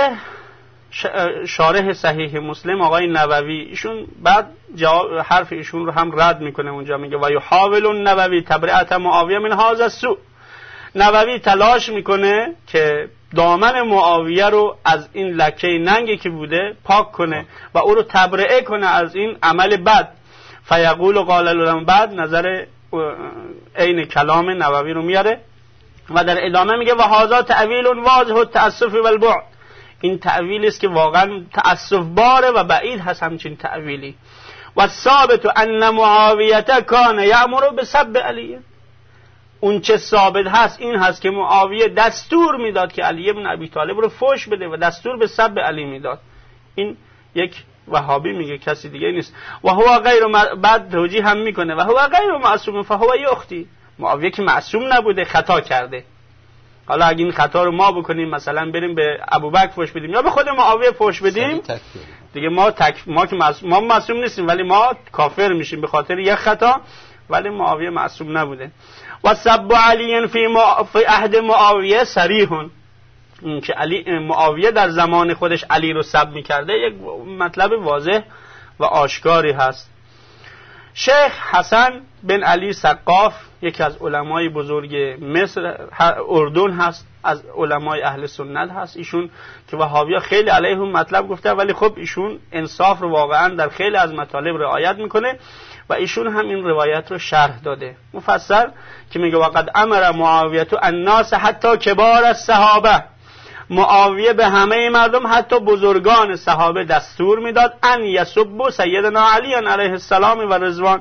شارح صحیح مسلم آقای نووی، ایشون بعد جواب حرف ایشون رو هم رد میکنه، اونجا میگه و یحاول النووی تبرئت معاویه من هذا السوء. نووی تلاش میکنه که دامن معاویه رو از این لکه ننگی که بوده پاک کنه و او رو تبرئه کنه از این عمل بد. فیقول قال العلماء، بعد نظر عین کلام نووی رو میاره و در ادامه میگه و هذا تعویل واضح التأسف والبعد، این تعویلی است که واقعا تأسف باره و بعید هست همچین تعویلی. و ثابت ان معاویه کان یأمر بسب علی، اون چه ثابت هست این هست که معاویه دستور میداد که علی بن ابی طالب رو فحش بده و دستور به سب علی میداد. این یک وهابی میگه، کسی دیگه نیست. و هو غیر بعد توجیه هم میکنه و هو غیر معصوم فهو یختی، معاویه که معصوم نبوده خطا کرده. حالا اگه این خطا رو ما بکنیم، مثلا بریم به ابوبکر فحش بدیم یا به خود معاویه فحش بدیم، دیگه ما که معصوم نیستیم ولی ما کافر میشیم به خاطر یک خطا، ولی معاویه معصوم نبوده. و سب علی فی عهد معاویه صریح، این که معاویه در زمان خودش علی رو سب میکرده یک مطلب واضح و آشکاری هست. شیخ حسن بن علی سقاف یکی از علمای بزرگ مصر اردن هست، از علمای اهل سنت هست، ایشون که وهابی‌ها خیلی علیه اون مطلب گفته ولی خب ایشون انصاف رو واقعا در خیلی از مطالب رعایت میکنه و ایشون هم این روایت رو شرح داده مفصل که میگه وقد امر معاویه الناس حتی کبار الصحابه، معاویه به همه مردم حتی بزرگان صحابه دستور میداد ان یسبوا سیدنا علی علیه السلام و رضوان.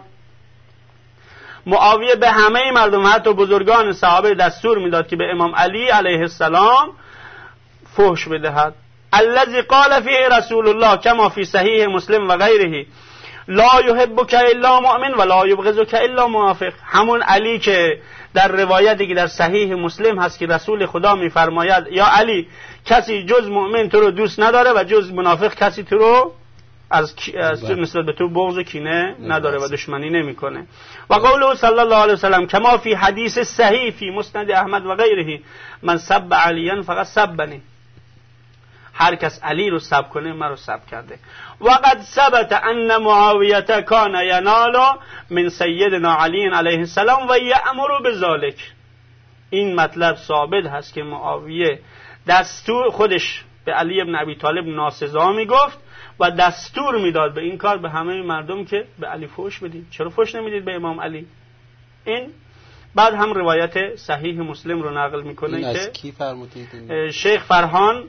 معاویه به همه مردم حتی بزرگان صحابه دستور میداد که به امام علی علیه السلام فحش بدهد. الذي قال فيه رسول الله كما في صحيح مسلم و غیره لا يحبك الا مؤمن ولا يبغضك الا منافق، همون علی که در روایتی که در صحیح مسلم هست که رسول خدا میفرماید یا علی کسی جز مؤمن تو رو دوست نداره و جز منافق کسی تو رو از نسبت به تو بغض و کینه نداره و دشمنی نمیکنه. و قوله صلی الله علیه وسلم کما فی حدیث صحیح فی مسند احمد و غیره من سب علیا فقط سبنی، هر کس علی رو سب کنه من رو سب کرده. وقد ثبت ان معاویه کان ینال من سیدنا علی علیه السلام و یأمر بذلک. این مطلب ثابت هست که معاویه دستور خودش به علی ابن ابی طالب ناسزا میگفت و دستور میداد به این کار به همه مردم که به علی فحش بدید. چرا فحش نمیدید به امام علی؟ این بعد هم روایت صحیح مسلم رو نقل میکنه این که از کی فرمودید؟ شیخ فرهان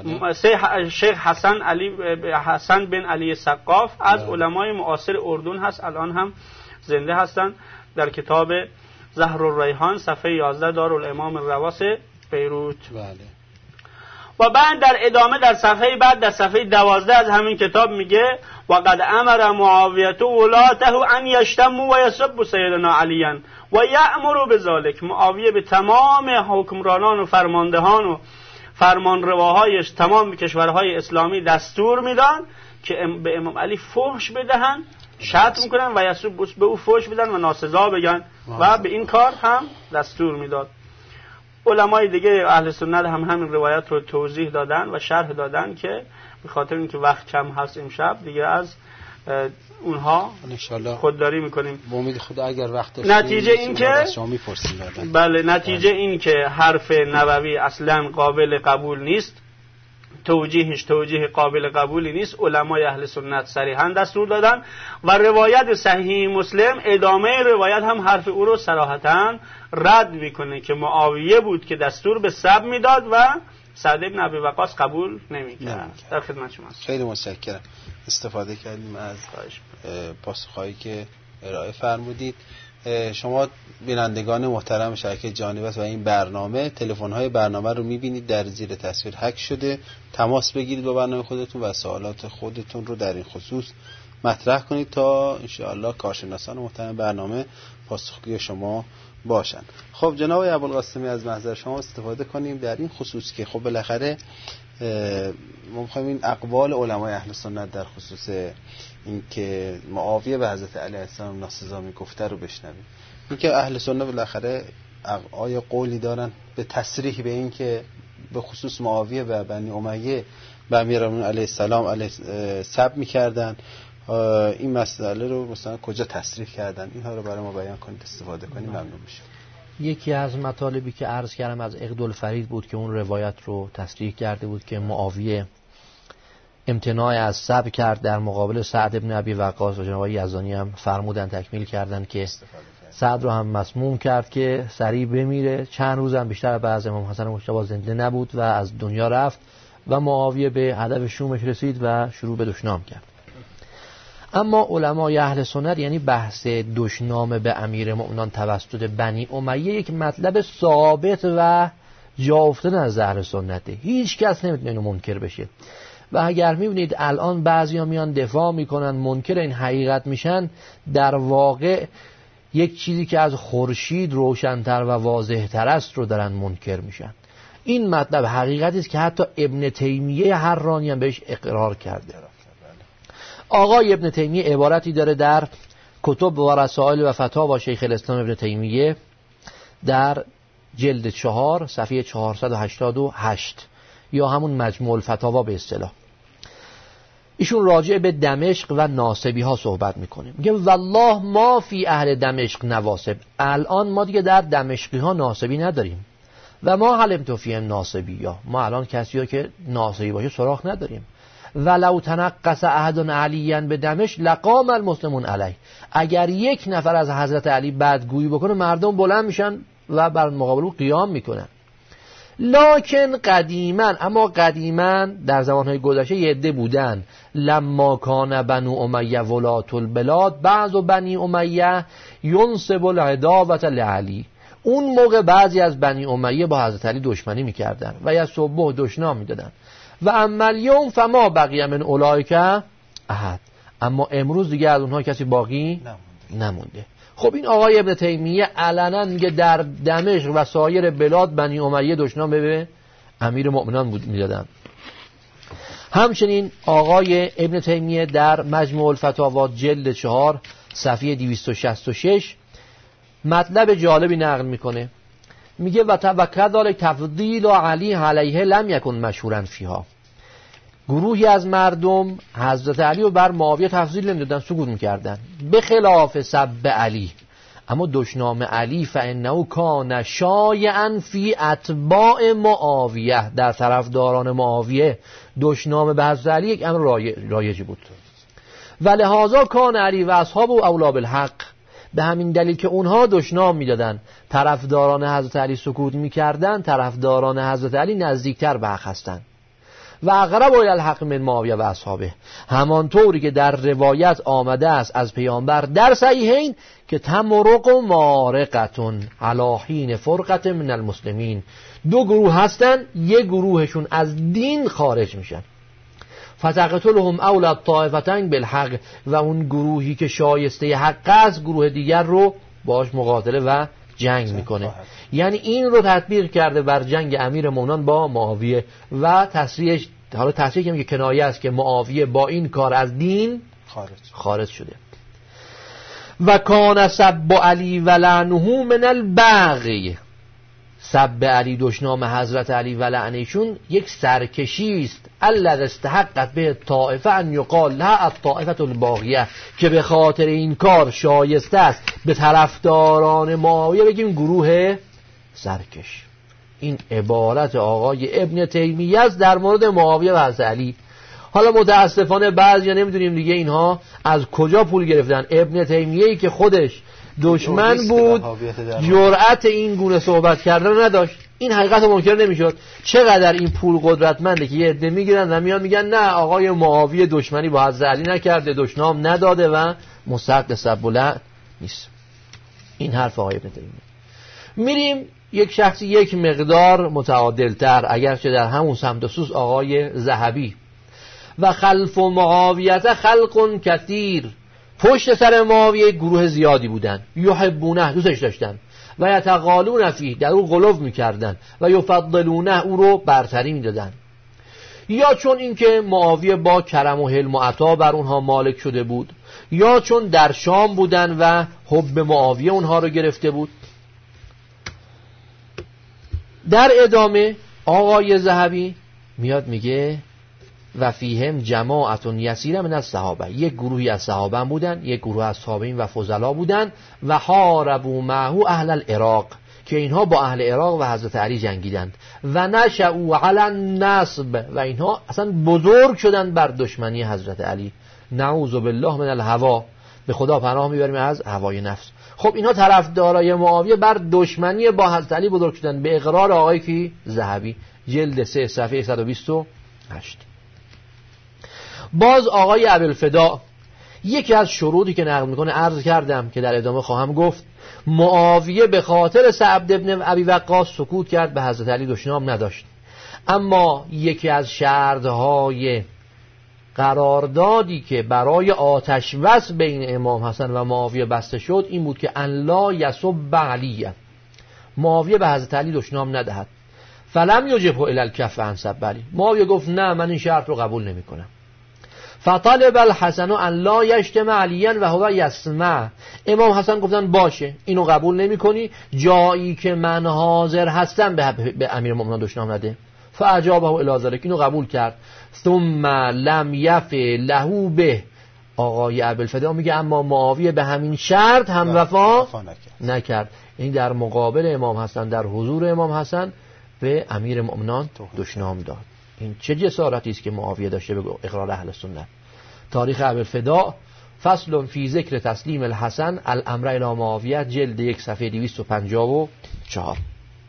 شیخ حسن بن علی سقاف از علمای معاصر اردن هست، الان هم زنده هستن. در کتاب زهر الریحان صفحه 11 دارالامام الرواس بیروت. بله. و بعد در ادامه در صفحه بعد در صفحه 12 از همین کتاب میگه و قد امر معاویه ولاته ان یشتموا و یسبوا سیدنا علیا و یأمر بذلک. معاویه به تمام حکمرانان و فرماندهان و فرمانرواهایش تمام کشورهای اسلامی دستور میدن که به امام علی فحش بدهن، شتم میکنن و یسب به او فحش بدن و ناسزا بگن و به این کار هم دستور میداد. علمای دیگه اهل سنت هم همین روایت رو توضیح دادن و شرح دادن که به خاطر اینکه وقت کم هست امشب دیگه از اونها خودداری میکنیم. با امید خدا اگر وقت داشتیم نتیجه این که بله نتیجه این که حرف نبوی اصلا قابل قبول نیست، توجیهش توجیه قابل قبولی نیست. علمای اهل سنت صریحا دستور دادن و روایت صحیح مسلم ادامه روایت هم حرف او رو صراحتا رد میکنه که معاویه بود که دستور به سب میداد و سعد بن ابی وقاص قبول نمیکرد. در خدمت شما. خیلی متشکرم. استفاده کردیم از پاسخهایی که ارائه فرمودید. شما بینندگان محترم شبکه جهانی بس و این برنامه تلفن‌های برنامه رو می‌بینید در زیر تصویر حک شده. تماس بگیرید با برنامه خودتون و سوالات خودتون رو در این خصوص مطرح کنید تا انشاءالله کارشناسان محترم برنامه پاسخگوی شما باشن. خب جناب ابوالقاسمی از محضر شما استفاده کنیم در این خصوص که خب بالاخره ما می‌خوایم این اقوال علمای اهل سنت در خصوص این که معاویه به حضرت علی السلام ناسزا میگفته رو بشنویم. این که اهل سنت بالاخره آیا قولی دارن به تصریح به این که به خصوص معاویه و بنی امیه به امیرالمومنین علیه السلام سب میکردن، این مسئله رو مثلا کجا تصریح کردن؟ اینها رو برای ما بیان کنید، استفاده کنیم، ممنون میشم. یکی از مطالبی که عرض کردم از عقدالفرید بود که اون روایت رو تصریح کرده بود که معاویه امتناع از سب کرد در مقابل سعد بن ابی وقاص و جناب یزدانی هم فرمودن تکمیل کردن که سعد رو هم مسموم کرد که سریع بمیره. چند روز هم بیشتر بعد از امام حسن مجتبی زنده نبود و از دنیا رفت و معاویه به هدف شومش رسید و شروع به دشنام کرد. اما علمای اهل سنت یعنی بحث دشنام به امیر مؤمنان توسط بنی امیه یک مطلب ثابت و جا افتاده از اهل سنته، هیچ کس نمیتونه اینو منکر بشه. و اگر میبینید الان بعضیا میان دفاع میکنن منکر این حقیقت میشن، در واقع یک چیزی که از خورشید روشن‌تر و واضح‌تر است رو دارن منکر میشن. این مطلب حقیقتی است که حتی ابن تیمیه حرانی هم بهش اقرار کرده. آقای ابن تیمیه عبارتی داره در کتب و رسائل و فتاوا شیخ الاسلام ابن تیمیه در جلد 4 صفحه 488 یا همون مجموع الفتاوا به اصطلاح، ایشون راجع به دمشق و ناصبی ها صحبت میکنه. میگه والله ما فی اهل دمشق نواسب، الان ما دیگه در دمشقی ها ناصبی نداریم و ما حلم تو فیهم ناصبی ها، ما الان کسی ها که ناصبی باشه سراغ نداریم. ولو تنقص احد علیاً به دمشق لقام المسلمون علیه، اگر یک نفر از حضرت علی بدگویی بکنه مردم بلند میشن و بر مقابل او قیام میکنن. لکن قدیما، اما قدیما در زمانهای گذشته یه عده بودن، لما کان بنو امیه ولات البلاد بعض و بنی امیه ینصب العداوة لعلی، اون موقع بعضی از بنی امیه با حضرت علی دشمنی میکردن و یا صبح دشنام میدادن. و اما یوم فما بقیه من اولئک احد، اما امروز دیگه از اونها کسی باقی نمونده. خب این آقای ابن تیمیه علنا میگه در دمشق و سایر بلاد بنی امیه دشنام به امیر مؤمنان میدادن. همچنین آقای ابن تیمیه در مجموع الفتاوا جلد 4 صفحه 266 مطلب جالبی نقل میکنه. میگه و کذالک تفضیل علی علیه لم یکن مشهورا فیها، گروهی از مردم حضرت علی رو بر معاویه تفضیل نمیدادن، سکوت میکردن، به خلاف سب علی. اما دشنام علی فانه کان شایعا فی اتباع معاویه، در طرفداران معاویه دشنام به حضرت علی یک امر رایجی بود. و لهذا کان علی و اصحاب اولا بالحق، به همین دلیل که اونها دشنام میدادن، طرفداران حضرت علی سکوت میکردن، طرفداران حضرت علی نزدیکتر به حق هستند. و اقرب الی الحق من معاویه و اصحابه، همانطوری که در روایت آمده است از پیامبر در صحیحین که تمرق و مارقتون علی حین فرقت من المسلمین، دو گروه هستن، یک گروهشون از دین خارج میشن، فتقتلهم اولی الطائفتین بالحق، و اون گروهی که شایسته حق است گروه دیگر رو باش مقاتله و جنگ میکنه. یعنی این رو تطبیق کرده بر جنگ امیرالمومنین با معاویه و تصریحش، حالا تصریح که کنایه است که معاویه با این کار از دین خارج شده. و کان سب علی و لعنه من البغی، سب علی دشنام حضرت علی و لعنشون یک سرکشی است، الذی استحقت به طائفه ان یقال لها الطائفه الباغیه، که به خاطر این کار شایسته است به طرفداران معاویه بگیم گروه سرکش. این عبارت آقای ابن تیمیه است در مورد معاویه و حضرت علی. حالا متاسفانه بعضیا نمیدونیم دیگه اینها از کجا پول گرفتن. ابن تیمیه‌ای که خودش دشمن بود جرأت این گونه صحبت کردن نداشت، این حقیقت منکر نمیشد. چقدر این پول قدرتمنده که یه عده میگیرن و میان میگن نه آقای معاویه دشمنی با حضرت علی نکرده، دشنام نداده و مستحق سب و لعن نیست. این حرف آقای ابن تیمیه. میریم یک شخصی یک مقدار متعادلتر، اگرچه در همون سمت و سوز، آقای ذهبی. و خلف معاویت خلق کثیر، پشت سر معاویه گروه زیادی بودن، یحبونه دوستش داشتن، و یتقالون فیه در او غلو میکردن، و یفضلونه او رو برتری میدادن، یا چون اینکه معاویه با کرم و حلم و عطا بر اونها مالک شده بود، یا چون در شام بودن و حب معاویه اونها رو گرفته بود. در ادامه آقای ذهبی میاد میگه و فیهم جماعت یسیره من الصحابه، یک گروهی از صحابه بودن، یک گروه از تابعین و فضلا بودن، و حاربوا معه اهل العراق، که اینها با اهل عراق و حضرت علی جنگیدند، و نشأوا علی النصب، و اینها اصلا بزرگ شدند بر دشمنی حضرت علی. نعوذ بالله من الهوا، به خدا پناه میبریم از هوای نفس. خب اینها طرفدارای معاویه بر دشمنی با حضرت علی بزرگ شدند به اقرار آقای کی؟ ذهبی، جلد 3 صفحه 128. باز آقای ابوالفدا یکی از شروطی که نقل میکنه عرض کردم که در ادامه خواهم گفت، معاویه به خاطر سعد ابن ابی وقاص سکوت کرد، به حضرت علی دشنام نداشت. اما یکی از شرطهای قراردادی که برای آتش بس بین امام حسن و معاویه بسته شد این بود که ان لا یسب علیه، معاویه به حضرت علی دشنام ندهد. فلم یجبه الی الکف عن سب علی، معاویه گفت نه من این شرط رو قبول نمیکنم. فطلب الحسن ان لا یشتم علیا و هو یسمع، امام حسن گفتن باشه اینو قبول نمیکنی، جایی که من حاضر هستم به امیرالمومنین دشنام نده. فاجابه الی ذلک، اینو قبول کرد. ثم لم یف له به، آقای ابوالفدا میگه اما معاویه به همین شرط هم وفا نکرد. این در مقابل امام حسن، در حضور امام حسن به امیرالمومنین دشنام داد. این چه جسارتی است که معاویه داشته به اقرار اهل سنت. تاریخ ابوالفدا فصل فی ذکر تسلیم الحسن الامر الی معاویه، جلد 1 صفحه 254.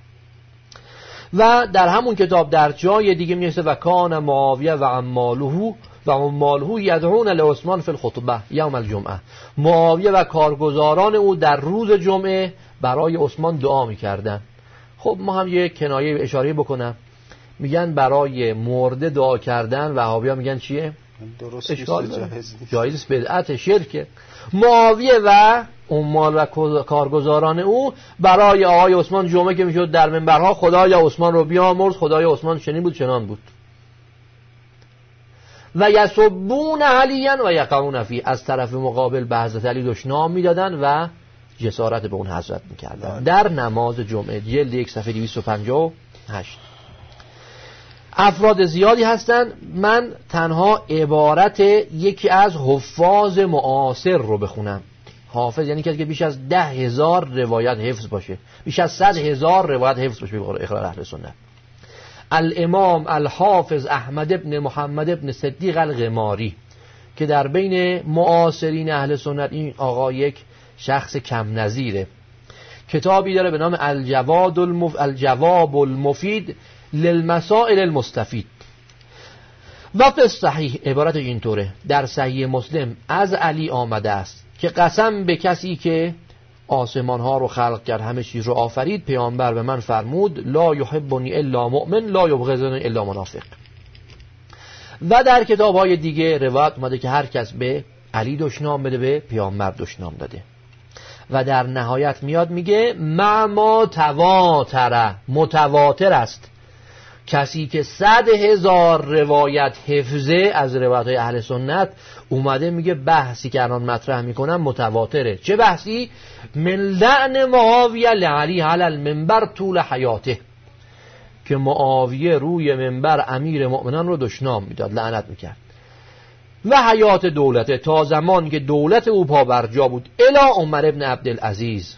و در همون کتاب در جای دیگه میرسه و کان معاویه و عماله یدعون لعثمان فی الخطبه یوم الجمعه، معاویه و کارگزاران او در روز جمعه برای عثمان دعا میکردن. خب ما هم یه کنایه اشاره بکنم، میگن برای مرده دعا کردن، وهابی‌ها میگن چیه؟ درست جایز، بدعت، شرک. معاویه و عمال و کارگزاران او برای آقای عثمان جمعه که میشد در منبرها خدای عثمان رو بیامرز، خدای عثمان چنین بود چنان بود. و یسبون علیا و یقعون فی، از طرف مقابل به حضرت علی دشنام میدادن و جسارت به اون حضرت میکردن در نماز جمعه، جلد 1 صفحه 258. افراد زیادی هستن. من تنها عبارت یکی از حفاظ معاصر رو بخونم. حافظ یعنی کسی که بیش از 10,000 روایت حفظ باشه، بیش از 100,000 روایت حفظ باشه به اقرار اهل سنت. الامام الحافظ احمد ابن محمد ابن صدیق الغماری که در بین معاصرین اهل سنت این آقا یک شخص کم نظیره. کتابی داره به نام الجواب المفید للمسائل المستفید. و فی الصحیح عبارت اینطوره: در صحیح مسلم از علی آمده است که قسم به کسی که آسمان ها رو خلق کرد، همه چیز رو آفرید، پیامبر به من فرمود لا یحبنی الا مؤمن لا یبغضنی الا منافق. و در کتاب های دیگه روایت اومده که هر کس به علی دشنام بده به پیامبر دشنام داده. و در نهایت میاد میگه ما تواتر، متواتر است. کسی که 100,000 روایت حفظه از روایت های اهل سنت اومده میگه بحثی که الان مطرح میکنم متواتره. چه بحثی؟ من لعن معاویه لعلی علی المنبر طول حیاته، که معاویه روی منبر امیر مؤمنان رو دشنام میداد، لعنت میکرد. و حیات دولته، تا زمانی که دولت او پا بر جا بود، الی عمر ابن عبدالعزیز،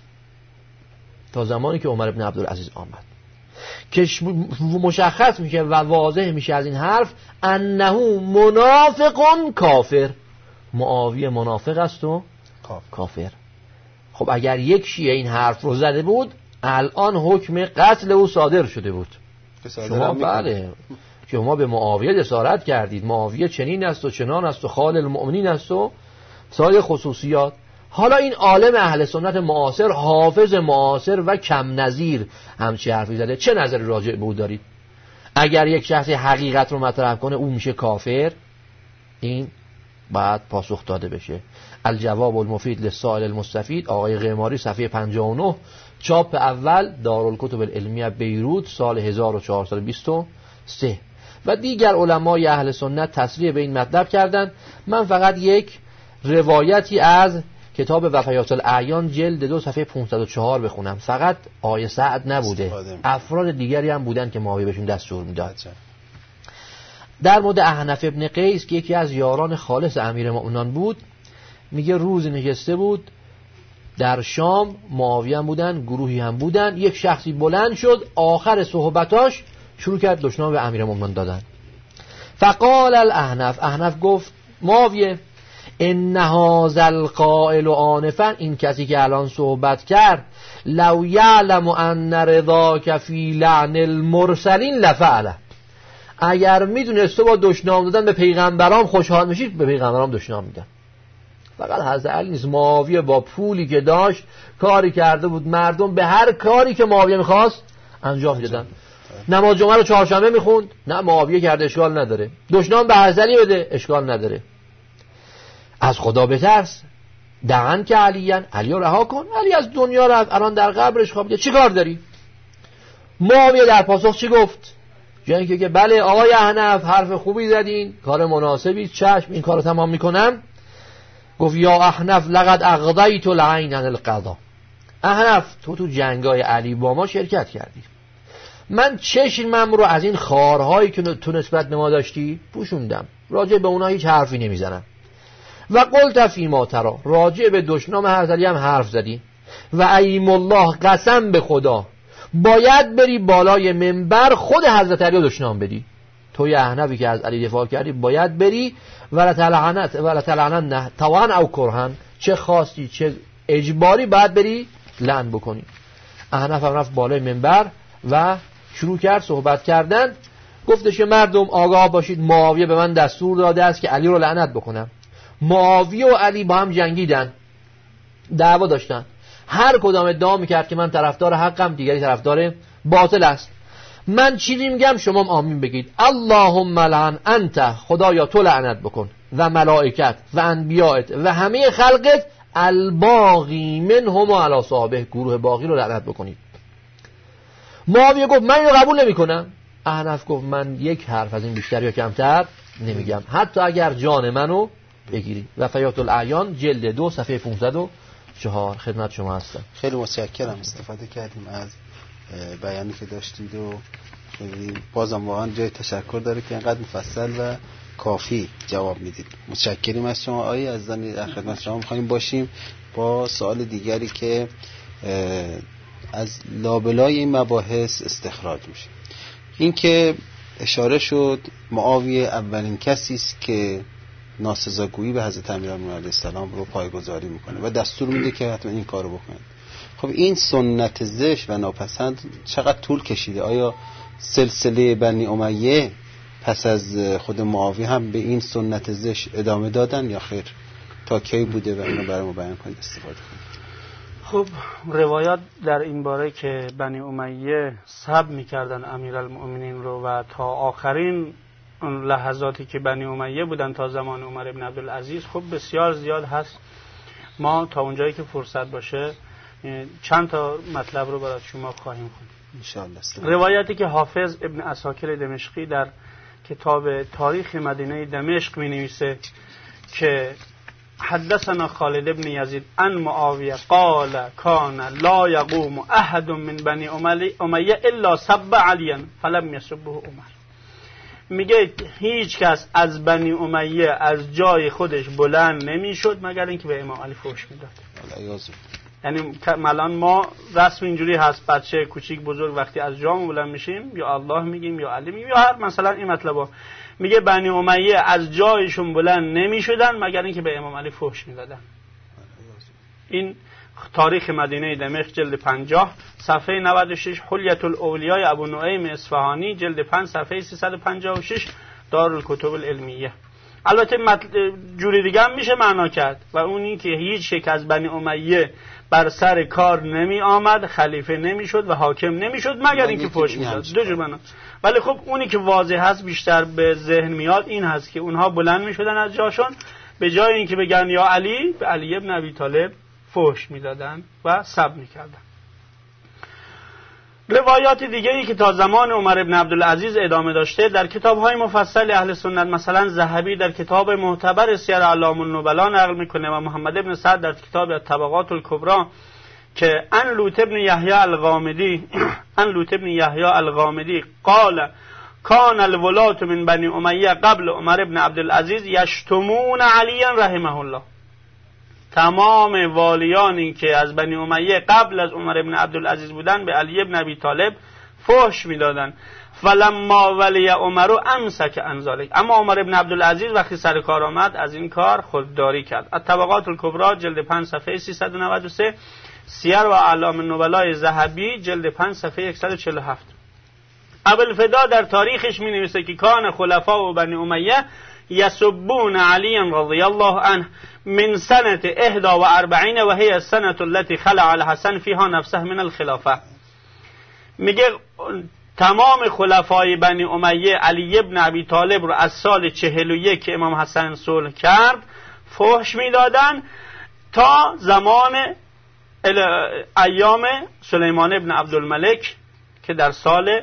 تا زمانی که عمر ابن عبدالعزیز آمد. که مشخص میشه و واضح میشه از این حرف انه منافقون کافر، معاویه منافق است و کافر. خب اگر یک شیعه این حرف رو زده بود الان حکم قتل او صادر شده بود. شما بله، شما به معاویه جسارت کردید، معاویه چنین است و چنان است و خال المؤمنین است و سایر خصوصیات. حالا این عالم اهل سنت معاصر، حافظ معاصر و کم نظیر همچی حرفی زده، چه نظری راجع به او دارید؟ اگر یک شخص حقیقت رو مطرح کنه او میشه کافر، این باید پاسخ داده بشه. الجواب المفید للسائل المستفید، آقای غماری، صفحه 59، چاپ اول دارالکتب العلمیه بیروت، سال 1423. و دیگر علمای اهل سنت تصریح به این مطلب کردند. من فقط یک روایتی از کتاب وفیات الاعیان جلد 2 صفحه 504 بخونم. فقط آیه سعد نبوده، افراد دیگری هم بودن که معاویه بهشون دستور میداد. در مورد احنف ابن قیس که یکی از یاران خالص امیر مؤمنان بود، میگه روز نشسته بود در شام، معاویه هم بودن، گروهی هم بودن، یک شخصی بلند شد آخر صحبتاش شروع کرد دشنام به امیر مؤمنان دادن. فقال الاحنف، احنف گفت معاویه ان هذا القائل آنفا، این کسی که الان صحبت کرد، لو یعلم ان رضاک فی لعن المرسلین لفعله، اگر میدونست تو با دشنام دادن به پیغمبرام خوشحال میشید به پیغمبرام دشنام میدن. فقط حضرت علی نیست، معاویه با پولی که داشت کاری کرده بود، مردم به هر کاری که معاویه میخواست انجام میدادن. نماز جمعه رو چهارشنبه میخوند، نه معاویه کرده اشکال نداره. دشنام به حضرت علی بده اشکال نداره. از خدا بترس، دهن که علی رو رها کن. علی از دنیا رفت، الان در قبرش خوابیده، چی کار داری؟ معاویه در پاسخ چی گفت؟ جایی که بله آقای احنف حرف خوبی زدین، کار مناسبی، چشم این کارو تمام میکنم. گفت یا احنف لقد اقضیت العین عن القضا، احنف تو جنگای علی با ما شرکت کردی، من چشمم رو از این خارهایی که تو نسبت به ما داشتی پوشوندم، راجع به اونا هیچ حرفی نمیزنم. و قلت فیما ترا، راجع به دشنام حضرت علی هم حرف زدی. و ایم الله، قسم به خدا باید بری بالای منبر خود حضرت علی دشنام بدی. توی احنفی که از علی دفاع کردی باید بری ولا تلعنن طوعا او کرها، چه خواستی چه اجباری باید بری لعن بکنی. احنف هم رفت بالای منبر و شروع کرد صحبت کردن. گفتش که مردم آگاه باشید، معاویه به من دستور داده است که علی رو لعنت بکنم. معاویه و علی با هم جنگیدن، دعوا داشتن، هر کدام ادعا میکرد که من طرفدار حقم، دیگری طرفدار باطل است. من چیزی میگم شما آمین بگید. اللهم لعن انت، خدایا تو لعنت بکن، و ملائکت و انبیائت و همه خلقت، الباقی منهم علی صحابه، گروه باقی رو لعنت بکنید. معاویه گفت من اینو قبول نمیکنم. احنف گفت من یک حرف از این بیشتر یا کمتر نمیگم، حتی اگر جان منو بگیری. وفیات الاعیان جلد 2 صفحه 504 خدمت شما هستم. خیلی متشکرم، استفاده کردیم از بیانی که داشتید و بازم واقعا جای تشکر داره که اینقدر مفصل و کافی جواب میدید. متشکریم از شما آقای عزیزانی. در خدمت شما می‌خوایم باشیم با سوال دیگری که از لابلای این مباحث استخراج میشه. این که اشاره شد معاویه اولین کسی است که ناسزاگویی به حضرت امیرالمومنین علیه السلام رو پایگذاری میکنه و دستور میده که حتما این کارو بکنید. خب این سنت زشت و ناپسند چقدر طول کشیده؟ آیا سلسله بنی امیه پس از خود معاویه هم به این سنت زشت ادامه دادن یا خیر؟ تا کی بوده و اینو برای ما بیان کنید، استفاده کنید. خب روایات در این باره که بنی امیه صبر میکردن امیرالمؤمنین رو و تا آخرین اون لحظاتی که بنی امیه بودن تا زمان عمر ابن عبدالعزیز خب بسیار زیاد هست. ما تا اونجایی که فرصت باشه چند تا مطلب رو برای شما خواهیم خوند ان شاء الله. روایتی که حافظ ابن عساکر دمشقی در کتاب تاریخ مدینه دمشق می‌نویسه که حدثنا خالد ابن یزید عن معاویه قال کان لا یقوم احد من بنی امیه الا سب علیا فلم یسبه عمر. میگه هیچ کس از بنی امیه از جای خودش بلند نمیشد مگر اینکه به امام علی فحش میداد. یعنی الان ما رسم اینجوری هست، بچه کوچیک بزرگ وقتی از جامون بلند میشیم یا الله میگیم یا علی میگیم یا هر مثلا این مطلبا. میگه بنی امیه از جایشون بلند نمیشدن مگر اینکه به امام علی فحش میدادن. این تاریخ مدینه دمشق جلد 50 صفحه 96، حلیة الاولیاء ابو نعیم اصفهانی جلد 5 صفحه 356 دارالکتب العلمیه. البته جوری دیگه هم میشه معنا کرد و اون این که هیچ یک از بنی امیه بر سر کار نمی آمد، خلیفه نمی شد و حاکم نمی شد مگر اینکه فحش میداد. دو جور معنا. ولی خب اونی که واضح هست بیشتر به ذهن میاد این هست که اونها بلند می شدن از جاشون، به جای اینکه بگن یا علی به علی ابن ابی طالب فحش میدادن و سب میکردن. روایات دیگه ای که تا زمان عمر ابن عبدالعزیز ادامه داشته در کتاب‌های مفصل اهل سنت، مثلا ذهبی در کتاب معتبر سیر اعلام النبلا نقل میکنه و محمد ابن سعد در کتاب طبقات الکبری که ان لوط ابن یحیی الغامدی قال کان الولاة من بنی امیه قبل عمر ابن عبدالعزیز یشتمون علی رحمه الله. تمام والیانی که از بنی امیه قبل از عمر ابن عبدالعزیز بودن به علی ابن ابی طالب فحش میدادن. فلما ولی عمر امسک عن ذلک، اما عمر ابن عبدالعزیز وقتی سر کار آمد از این کار خودداری کرد. الطبقات الکبری جلد 5 صفحه 393، سیر و اعلام النبلاء ذهبی جلد 5 صفحه 147. ابوالفدا در تاریخش می نویسه که کان خلفاء و بنی امیه یسبون علی رضی الله عنه من سنة 41 و هي السنة التي خلع الحسن فيها نفسه من الخلافه. میگه تمام خلفای بنی امیه علی ابن ابی طالب رو از سال 41 که امام حسن صلح کرد فحش میدادن تا زمان ایام سلیمان ابن عبدالملک که در سال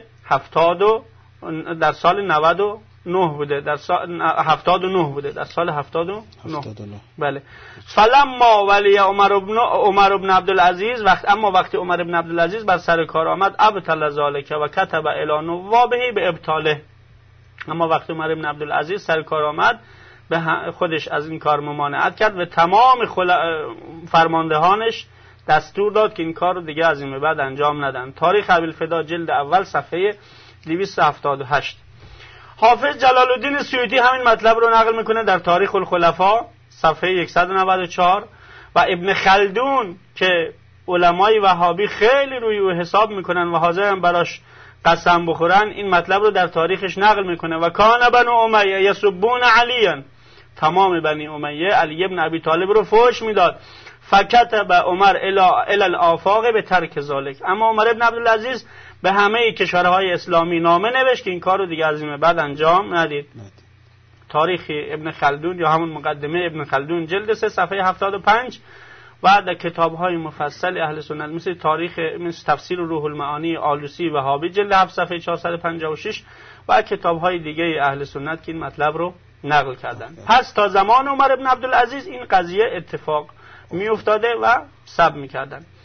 99 بوده، در سال 79 بوده، در سال 79. بله. فلما ولی عمر ابن عبدالعزیز وقتی عمر ابن عبدالعزیز بر سر کار آمد ابطل ذالک و کتب الی نوابه به ابطاله. اما وقتی عمر ابن عبدالعزیز سر کار آمد به خودش از این کار ممانعت کرد و تمام فرماندهانش دستور داد که این کار رو دیگه از این به بعد انجام ندن. تاریخ ابوالفدا جلد اول صفحه 278. حافظ جلال الدین سیوطی همین مطلب رو نقل میکنه در تاریخ الخلفاء صفحه 194 و ابن خلدون که علمای وهابی خیلی روی او حساب میکنن و حاضرن براش قسم بخورن این مطلب رو در تاریخش نقل میکنه و کان بنو امیه یسبون علیان، تمام بنی امیه علی ابن ابی طالب رو فحش میداد. فکتب عمر الی الافاق به ترک ذالک، اما عمر ابن عبدالعزیز به همه کشورهای اسلامی نامه نوشت که این کار رو دیگه از این بعد انجام ندید. تاریخ ابن خلدون یا همون مقدمه ابن خلدون جلد 3 صفحه 75 و در کتاب‌های مفصل اهل سنت مثل تفسیر روح المعانی آلوسی وهابی جلد 7 صفحه 456 و کتاب‌های دیگه اهل سنت که این مطلب رو نقل کردن. پس تا زمان عمر ابن عبدالعزیز این قضیه اتفاق می افتاده و سب می کردن.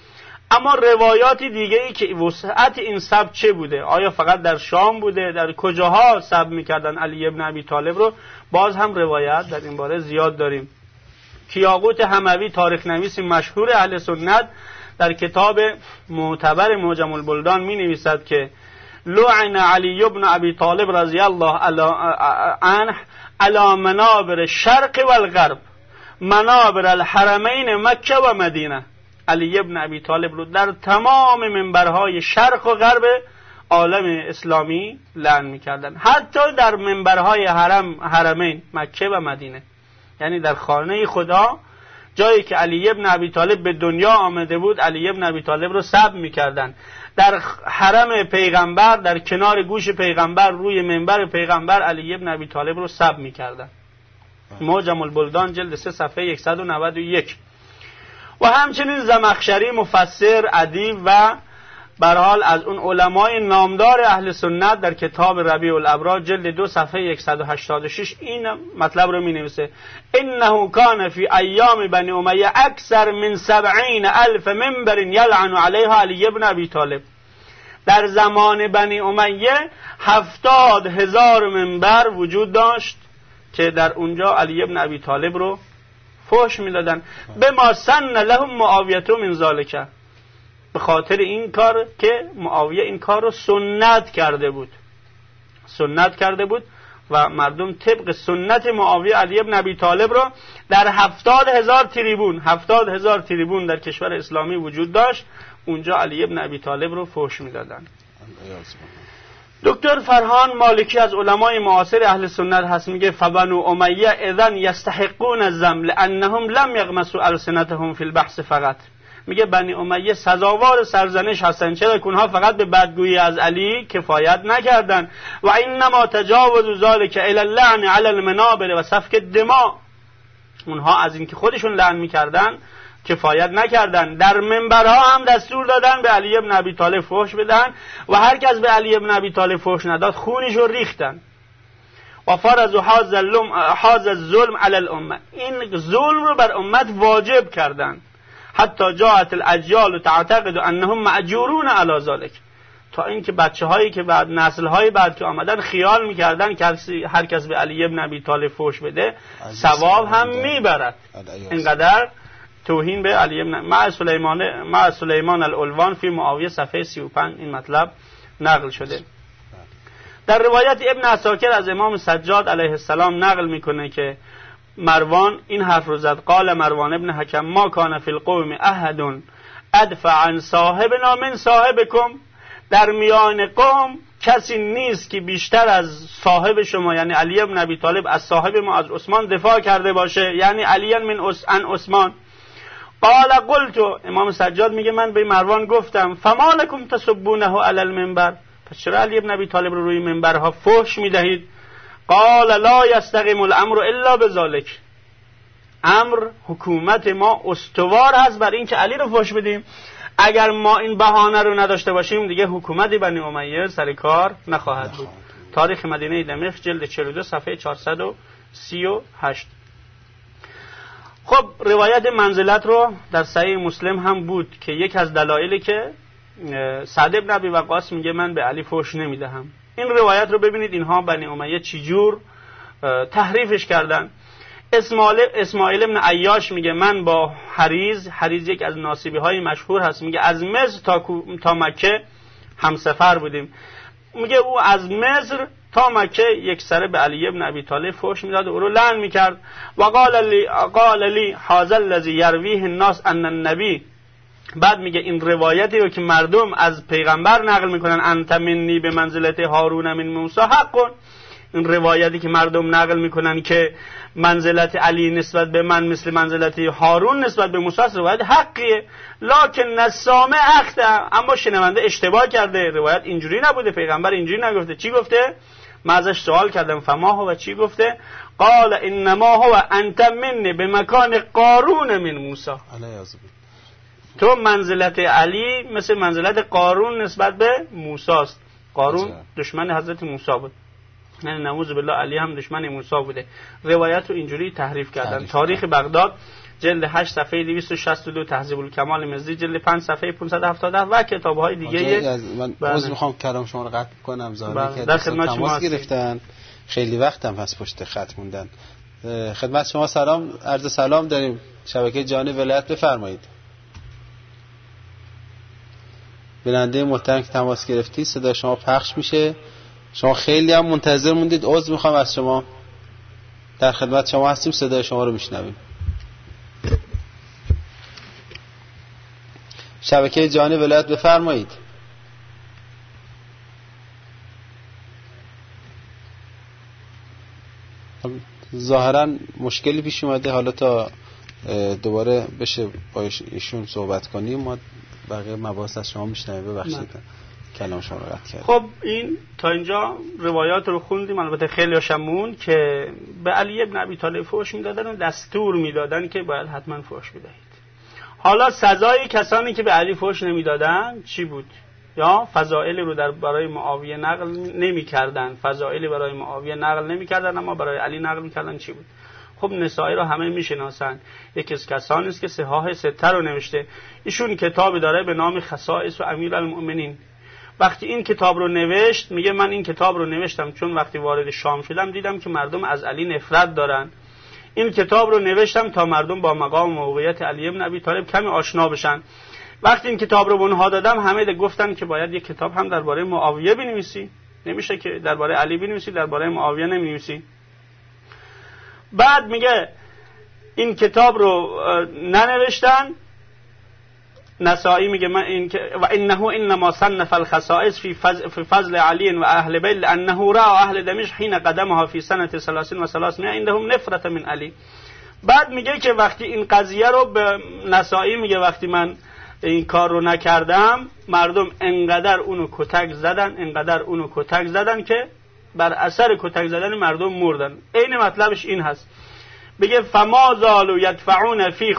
اما روایات دیگه ای که وسعت این سب چه بوده، آیا فقط در شام بوده، در کجاها سب میکردن علی ابن ابی طالب رو، باز هم روایت در این باره زیاد داریم. کیاقوت حموی تاریخ نویس مشهور اهل سنت در کتاب معتبر معجم البلدان می نویسد که لعن علی ابن ابی طالب رضی الله عنه علی منابر الشرق والغرب منابر الحرمین مکه و مدینه. علی ابن ابی طالب رو در تمام منبرهای شرق و غرب عالم اسلامی لعن می‌کردند، حتی در منبرهای حرمین مکه و مدینه، یعنی در خانه خدا، جایی که علی ابن ابی طالب به دنیا آمده بود، علی ابن ابی طالب رو سب می‌کردند. در حرم پیغمبر، در کنار گوش پیغمبر، روی منبر پیغمبر علی ابن ابی طالب رو سب می‌کردند. معجم البلدان جلد 3 صفحه 191. و همچنین زمخشری مفسر ادیب و به هر حال از اون علمای نامدار اهل سنت در کتاب ربیع الابرار جلد 2 صفحه 186 این مطلب رو می‌نویسه: انه کان فی ایام بنی امیه اکثر من 70,000 منبر یلعن علیها علی ابن ابی طالب. در زمان بنی امیه 70,000 منبر وجود داشت که در اونجا علی ابن ابی طالب رو فحش میدادن. به ما سن لهم معاویه من ذالک، به خاطر این کار که معاویه این کار رو سنت کرده بود و مردم طبق سنت معاویه علی ابن ابی طالب رو در 70,000 تریبون در کشور اسلامی وجود داشت، اونجا علی ابن ابی طالب رو فحش میدادن. دکتر فرهان مالکی از علمای معاصر اهل سنت هست، میگه فبنو امیه اذن یستحقون الذم لانهم لم یغمسوا السنتهم فی البحث فقط. میگه بنی امیه سزاوار سرزنش هستن، چرا که اونها فقط به بدگویی از علی کفایت نکردن. و انما تجاوزوا ذلك الی اللعن علی المنابر و سفک الدماء، اونها از اینکه خودشون لعن میکردن کفایت نکردن، در منبرها هم دستور دادن به علی ابن ابی طالب فحش بدن و هر کس به علی ابن ابی طالب فحش نداد خونش رو ریختن. و فرضوا حاز الظلم علی الامه، این ظلم رو بر امت واجب کردن. حتی جاءت الاجیال تعتقد انهم مأجورون علی ذلك، تا اینکه بچه‌هایی که بعد نسل‌های بعد که آمدن خیال می‌کردن که هر کس به علی ابن ابی طالب فحش بده ثواب هم میبرد. اینقدر توهین به علی ابن مع سلیمان الالوان فی معاویه صفحه 35 این مطلب نقل شده. در روایت ابن عساکر از امام سجاد علیه السلام نقل میکنه که مروان این حرف رو زد: قال مروان ابن حکم ما کان فی القوم احد ادفع عن صاحبنا من صاحبکم، در میان قوم کسی نیست که بیشتر از صاحب شما یعنی علی ابن ابی طالب از صاحب ما از عثمان دفاع کرده باشه، یعنی علی من عن عثمان. قال قلت، امام سجاد میگه من به مروان گفتم فما لکم تسبونه علی المنبر، پس چرا علی ابن ابی طالب رو روی منبرها فحش میدهید؟ قال لا یستقیم الامر الا بذلک، امر حکومت ما استوار هست بر این که علی رو فحش بدیم، اگر ما این بهانه رو نداشته باشیم دیگه حکومت بنی امیه سر کار نخواهد بود. تاریخ مدینه دمشق جلد 42 صفحه 438. خب روایت منزلت رو در صحیح مسلم هم بود که یک از دلایلی که سعد بن ابی وقاص میگه من به علی فحش نمیدهم، این روایت رو ببینید اینها بنی امیه چجور تحریفش کردن. اسماعیل ابن عیاش میگه من با حریز یک از ناصبی های مشهور هست، میگه از مصر تا مکه همسفر بودیم، میگه او از مصر تا مکه یک سره به علی ابن ابی طالب فحش میداد و او رو لعن میکرد. و قال لی هذا الذی یرویه الناس ان النبی، بعد میگه این روایتی رو که مردم از پیغمبر نقل میکنن انت منی به منزلت هارون من موسی حق، این روایتی که مردم نقل میکنن که منزلت علی نسبت به من مثل منزلت هارون نسبت به موسی است، روایت حقیه، لکن السامع اخطا، اما شنونده اشتباه کرده، روایت اینجوری نبوده، پیغمبر اینجوری نگفته. چی گفته؟ من ازش سوال کردم فما هو، چی گفته؟ قال انما هو انت منی به مکان قارون من موسی، تو منزلت علی مثل منزلت قارون نسبت به موسی است. قارون دشمن حضرت موسی بود، یعنی نعوذ بالله علی هم دشمن موسی بوده. روایت رو اینجوری تحریف کردن. تاریخ بغداد جلد 8 صفحه 262، تهذیب الکمال مزی جلد 5 صفحه 577 و کتاب‌های دیگه. من عذر میخوام کلام شما رو قطع کنم، ظاهره که در خدمت شما تماس گرفتن، خیلی وقتم هست پشت خط موندن. خدمت شما سلام، عرض سلام داریم. شبکه جهانی ولایت بفرمایید. بیننده محترم که تماس گرفتی صدا شما پخش میشه. شما خیلی هم منتظر موندید، عذر میخوام از شما. در خدمت شما هستیم، صدای شما رو میشنویم. شبکه جهانی ولایت بفرمایید. ظاهرا مشکلی پیش اومده، حالا تا دوباره بشه با ایشون صحبت کنیم ما بقیه مباحث از شما میشنویم. ببخشید کلام شما رو قطع کردم. خب این تا اینجا روایات رو خوندیم، البته خیلی هاشمون که به علی ابن ابی طالب فحش میدادن و دستور میدادن که باید حتما فحش بدهید. حالا سزای کسانی که به علی فحش نمیدادن چی بود؟ یا فضائل رو برای معاویه نقل نمی‌کردن، فضائل برای معاویه نقل نمی‌کردن اما برای علی نقل می‌کردن چی بود؟ خب نسائی رو همه میشناسن، یکی از کسانی است که صحاح سته رو نوشته. ایشون کتابی داره به نام خصائص و امیرالمؤمنین. وقتی این کتاب رو نوشت میگه من این کتاب رو نوشتم چون وقتی وارد شام شدم دیدم که مردم از علی نفرت دارن. این کتاب رو نوشتم تا مردم با مقام و موقعیت علی ابن ابی طالب کمی آشنا بشن. وقتی این کتاب رو به اونها دادم همه گفتن که باید یک کتاب هم درباره معاویه بنویسی، نمیشه که درباره علی بنویسی درباره معاویه نمی‌نویسی. بعد میگه این کتاب رو ننوشتن. نسائی میگه من این و انه انما صنف الخصائص في فضل علی و اهل بیت لانه را اهل دمشق حين قدمها في سنه 30 و 300 عندهم نفرت من علی. بعد میگه که وقتی این قضیه رو به نسائی میگه وقتی من این کار رو نکردم مردم انقدر اونو کتک زدن که بر اثر کتک زدن مردم مردن. عین مطلبش این هست. بگه فما زالوا يدفعون في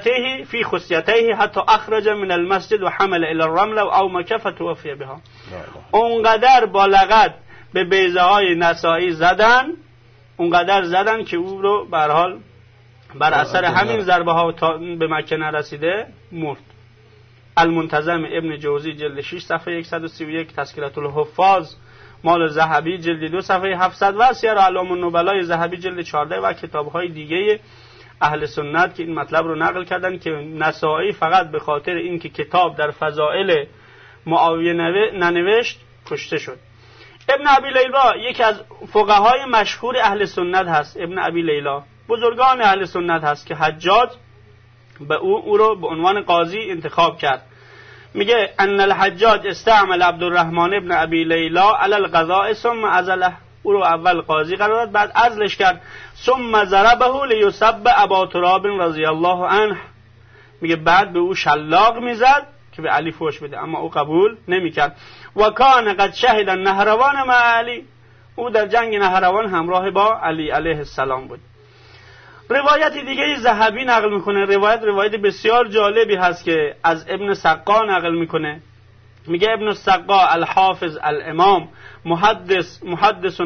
خصيته حتى اخرج من المسجد وحمل الى الرمل او مكفت وفي بها. اونقدر با لغت به بیضه های نسائی اونقدر زدن که او رو به هر حال بر اثر همین ضربه ها تا به مکه نرسیده مرد. المنتظم ابن جوزی جلد 6 صفحه 131، تذکرة الحفاظ مال ذهبی جلد 2 صفحه 700 و سیر اعلام النبلای ذهبی جلد 14 و کتاب‌های دیگه اهل سنت که این مطلب رو نقل کردن که نسائی فقط به خاطر اینکه کتاب در فضائل معاویه ننوشت کشته شد. ابن ابی لیلا یکی از فقهای مشهور اهل سنت هست. ابن ابی لیلا بزرگان اهل سنت هست که حجاج به او رو به عنوان قاضی انتخاب کرد. میگه ان الحجاج استعمل عبدالرحمن ابن ابی لیلا علی القضاء ثم عزله. او رو اول قاضی قرار داد بعد عزلش کرد. ثم ضربه لیسب ابا تراب رضی الله عنه. میگه بعد به او شلاق میزد که به علی فحش بده اما او قبول نمیکرد. و کان قد شهد النهروان مع علی. او در جنگ نهروان همراه با علی علیه السلام بود. روایت دیگه ذهبی نقل میکنه. روایت بسیار جالبی هست که از ابن سقا نقل میکنه. میگه ابن سقا الحافظ الامام محدث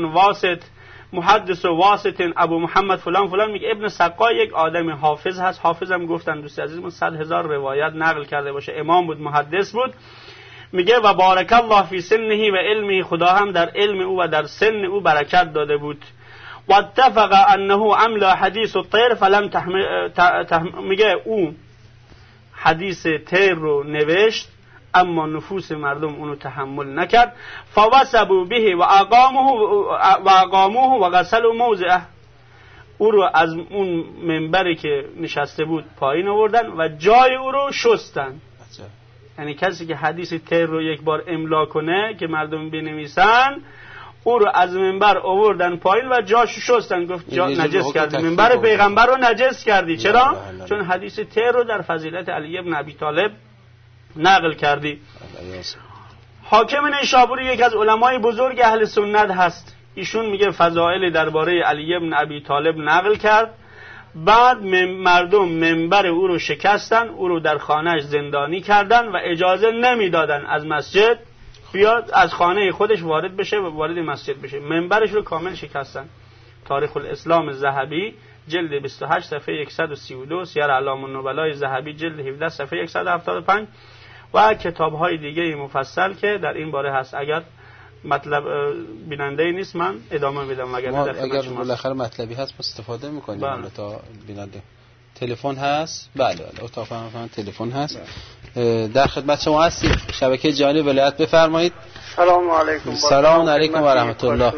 واسط ابو محمد فلان. میگه ابن سقا یک آدم حافظ هست. حافظ هم گفتن دوست عزیزمون 100,000 روایت نقل کرده باشه. امام بود، محدث بود. میگه و بارک الله فی سنه و علمه. خدا هم در علم او و در سن او برکت داده بود. و اتفق انه عمل حدیث الطیر فلم میگه او حدیث طیر رو نوشت اما نفوس مردم اونو تحمل نکرد. فوسبوا به و اقاموه و غسلوا موضعه. او رو از اون منبری که نشسته بود پایین آوردن و جای او رو شستن. یعنی کسی که حدیث طیر رو یک بار املا کنه که مردم بنویسن او رو از منبر آوردن پایین و جاشو شستن. گفت نجس کردی، منبر پیغمبر رو نجس کردی. چرا؟ چون حدیث طیر رو در فضیلت علی ابن ابی طالب نقل کردی. حاکم نیشابوری یک از علمای بزرگ اهل سنت هست. ایشون میگه فضائل درباره علی ابن ابی طالب نقل کرد. بعد مردم منبر او رو شکستن، او رو در خانهش زندانی کردن و اجازه نمیدادن از مسجد بیاد، از خانه خودش وارد بشه و وارد مسجد بشه. منبرش رو کامل شکستن. تاریخ الاسلام ذهبی جلد 28 صفحه 132، سیر اعلام النبلای ذهبی جلد 17 صفحه 175 و کتاب‌های دیگه مفصل که در این باره هست. اگر مطلب بیننده نیست من ادامه میدم، اگر بالاخره مطلبی هست استفاده میکنیم. حالا تا بیننده تلفن هست. بله اتاق فهم تلفن هست. در خدمت شما هستیم. شبکه جهانی ولایت بفرمایید. سلام علیکم. سلام علیکم و رحمت الله.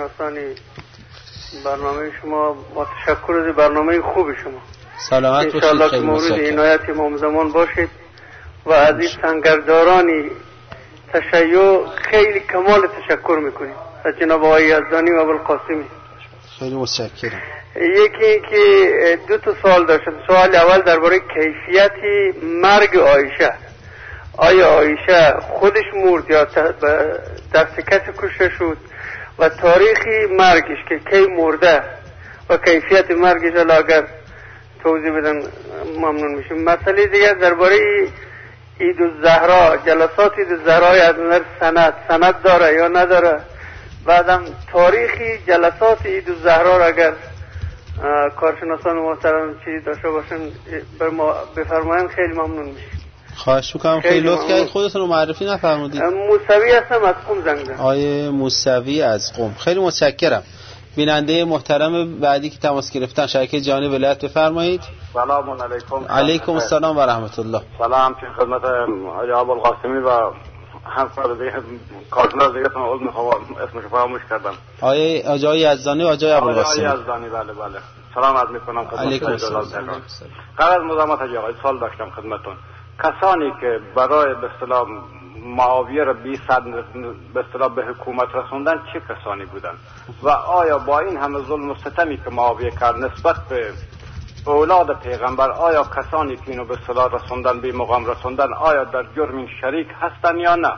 برنامه شما با تشکر از برنامه خوب شما. سلامت باشید. انشاءالله که مورد عنایت امام زمان باشید و از این سنگردارانی تشیع خیلی کمال تشکر میکنیم از جناب آقای یزدانی و ابوالقاسمی. خیلی متشکرم. یکی این که دو تا سوال داشتم. سوال اول درباره کیفیت مرگ عایشه. آیا عایشه خودش مرد یا دست کسی کشته شد و تاریخی مرگش که کی مرده و کیفیت مرگش اگر توضیح بدن ممنون میشم. مسئله دیگه درباره عید الزهرا، جلسات عید الزهرا از نظر سند داره یا نداره؟ بعدم تاریخی جلسات عید الزهرا را اگر کارشناسان محترم چیزی داشته باشن بر ما بفرمایید خیلی ممنون میشم. خواهش میکنم. خیلی لطف کردید. خودتون رو معرفی نفرمودید. موسوی هستم از قم زنگ زدم. آیه موسوی از قم. خیلی متشکرم. بیننده محترم بعدی که تماس گرفتن شبکه جهانی ولایت بفرمایید. سلام علیکم. علیکم السلام و رحمت الله. سلام پیش خدمت آقای ابوالقاسمی و همکار دیگه کارشناس دیگه اسمش فراموش کردم. آقای یزدانی و آقای ابوالقاسمی. آقای یزدانی بله. سلام عرض میکنم خدمت. علیکم السلام. قبل از مزاحمت آقای سوال داشتم خدمتتون. کسانی که برای به اصطلاح معاویه را به اصطلاح به حکومت رسوندن چه کسانی بودند و آیا با این همه ظلم و ستمی که معاویه کرد نسبت به اولاد پیغمبر، آیا کسانی که اینو به اصطلاح رسوندن به مقام رسوندن آیا در جرم شریک هستن یا نه؟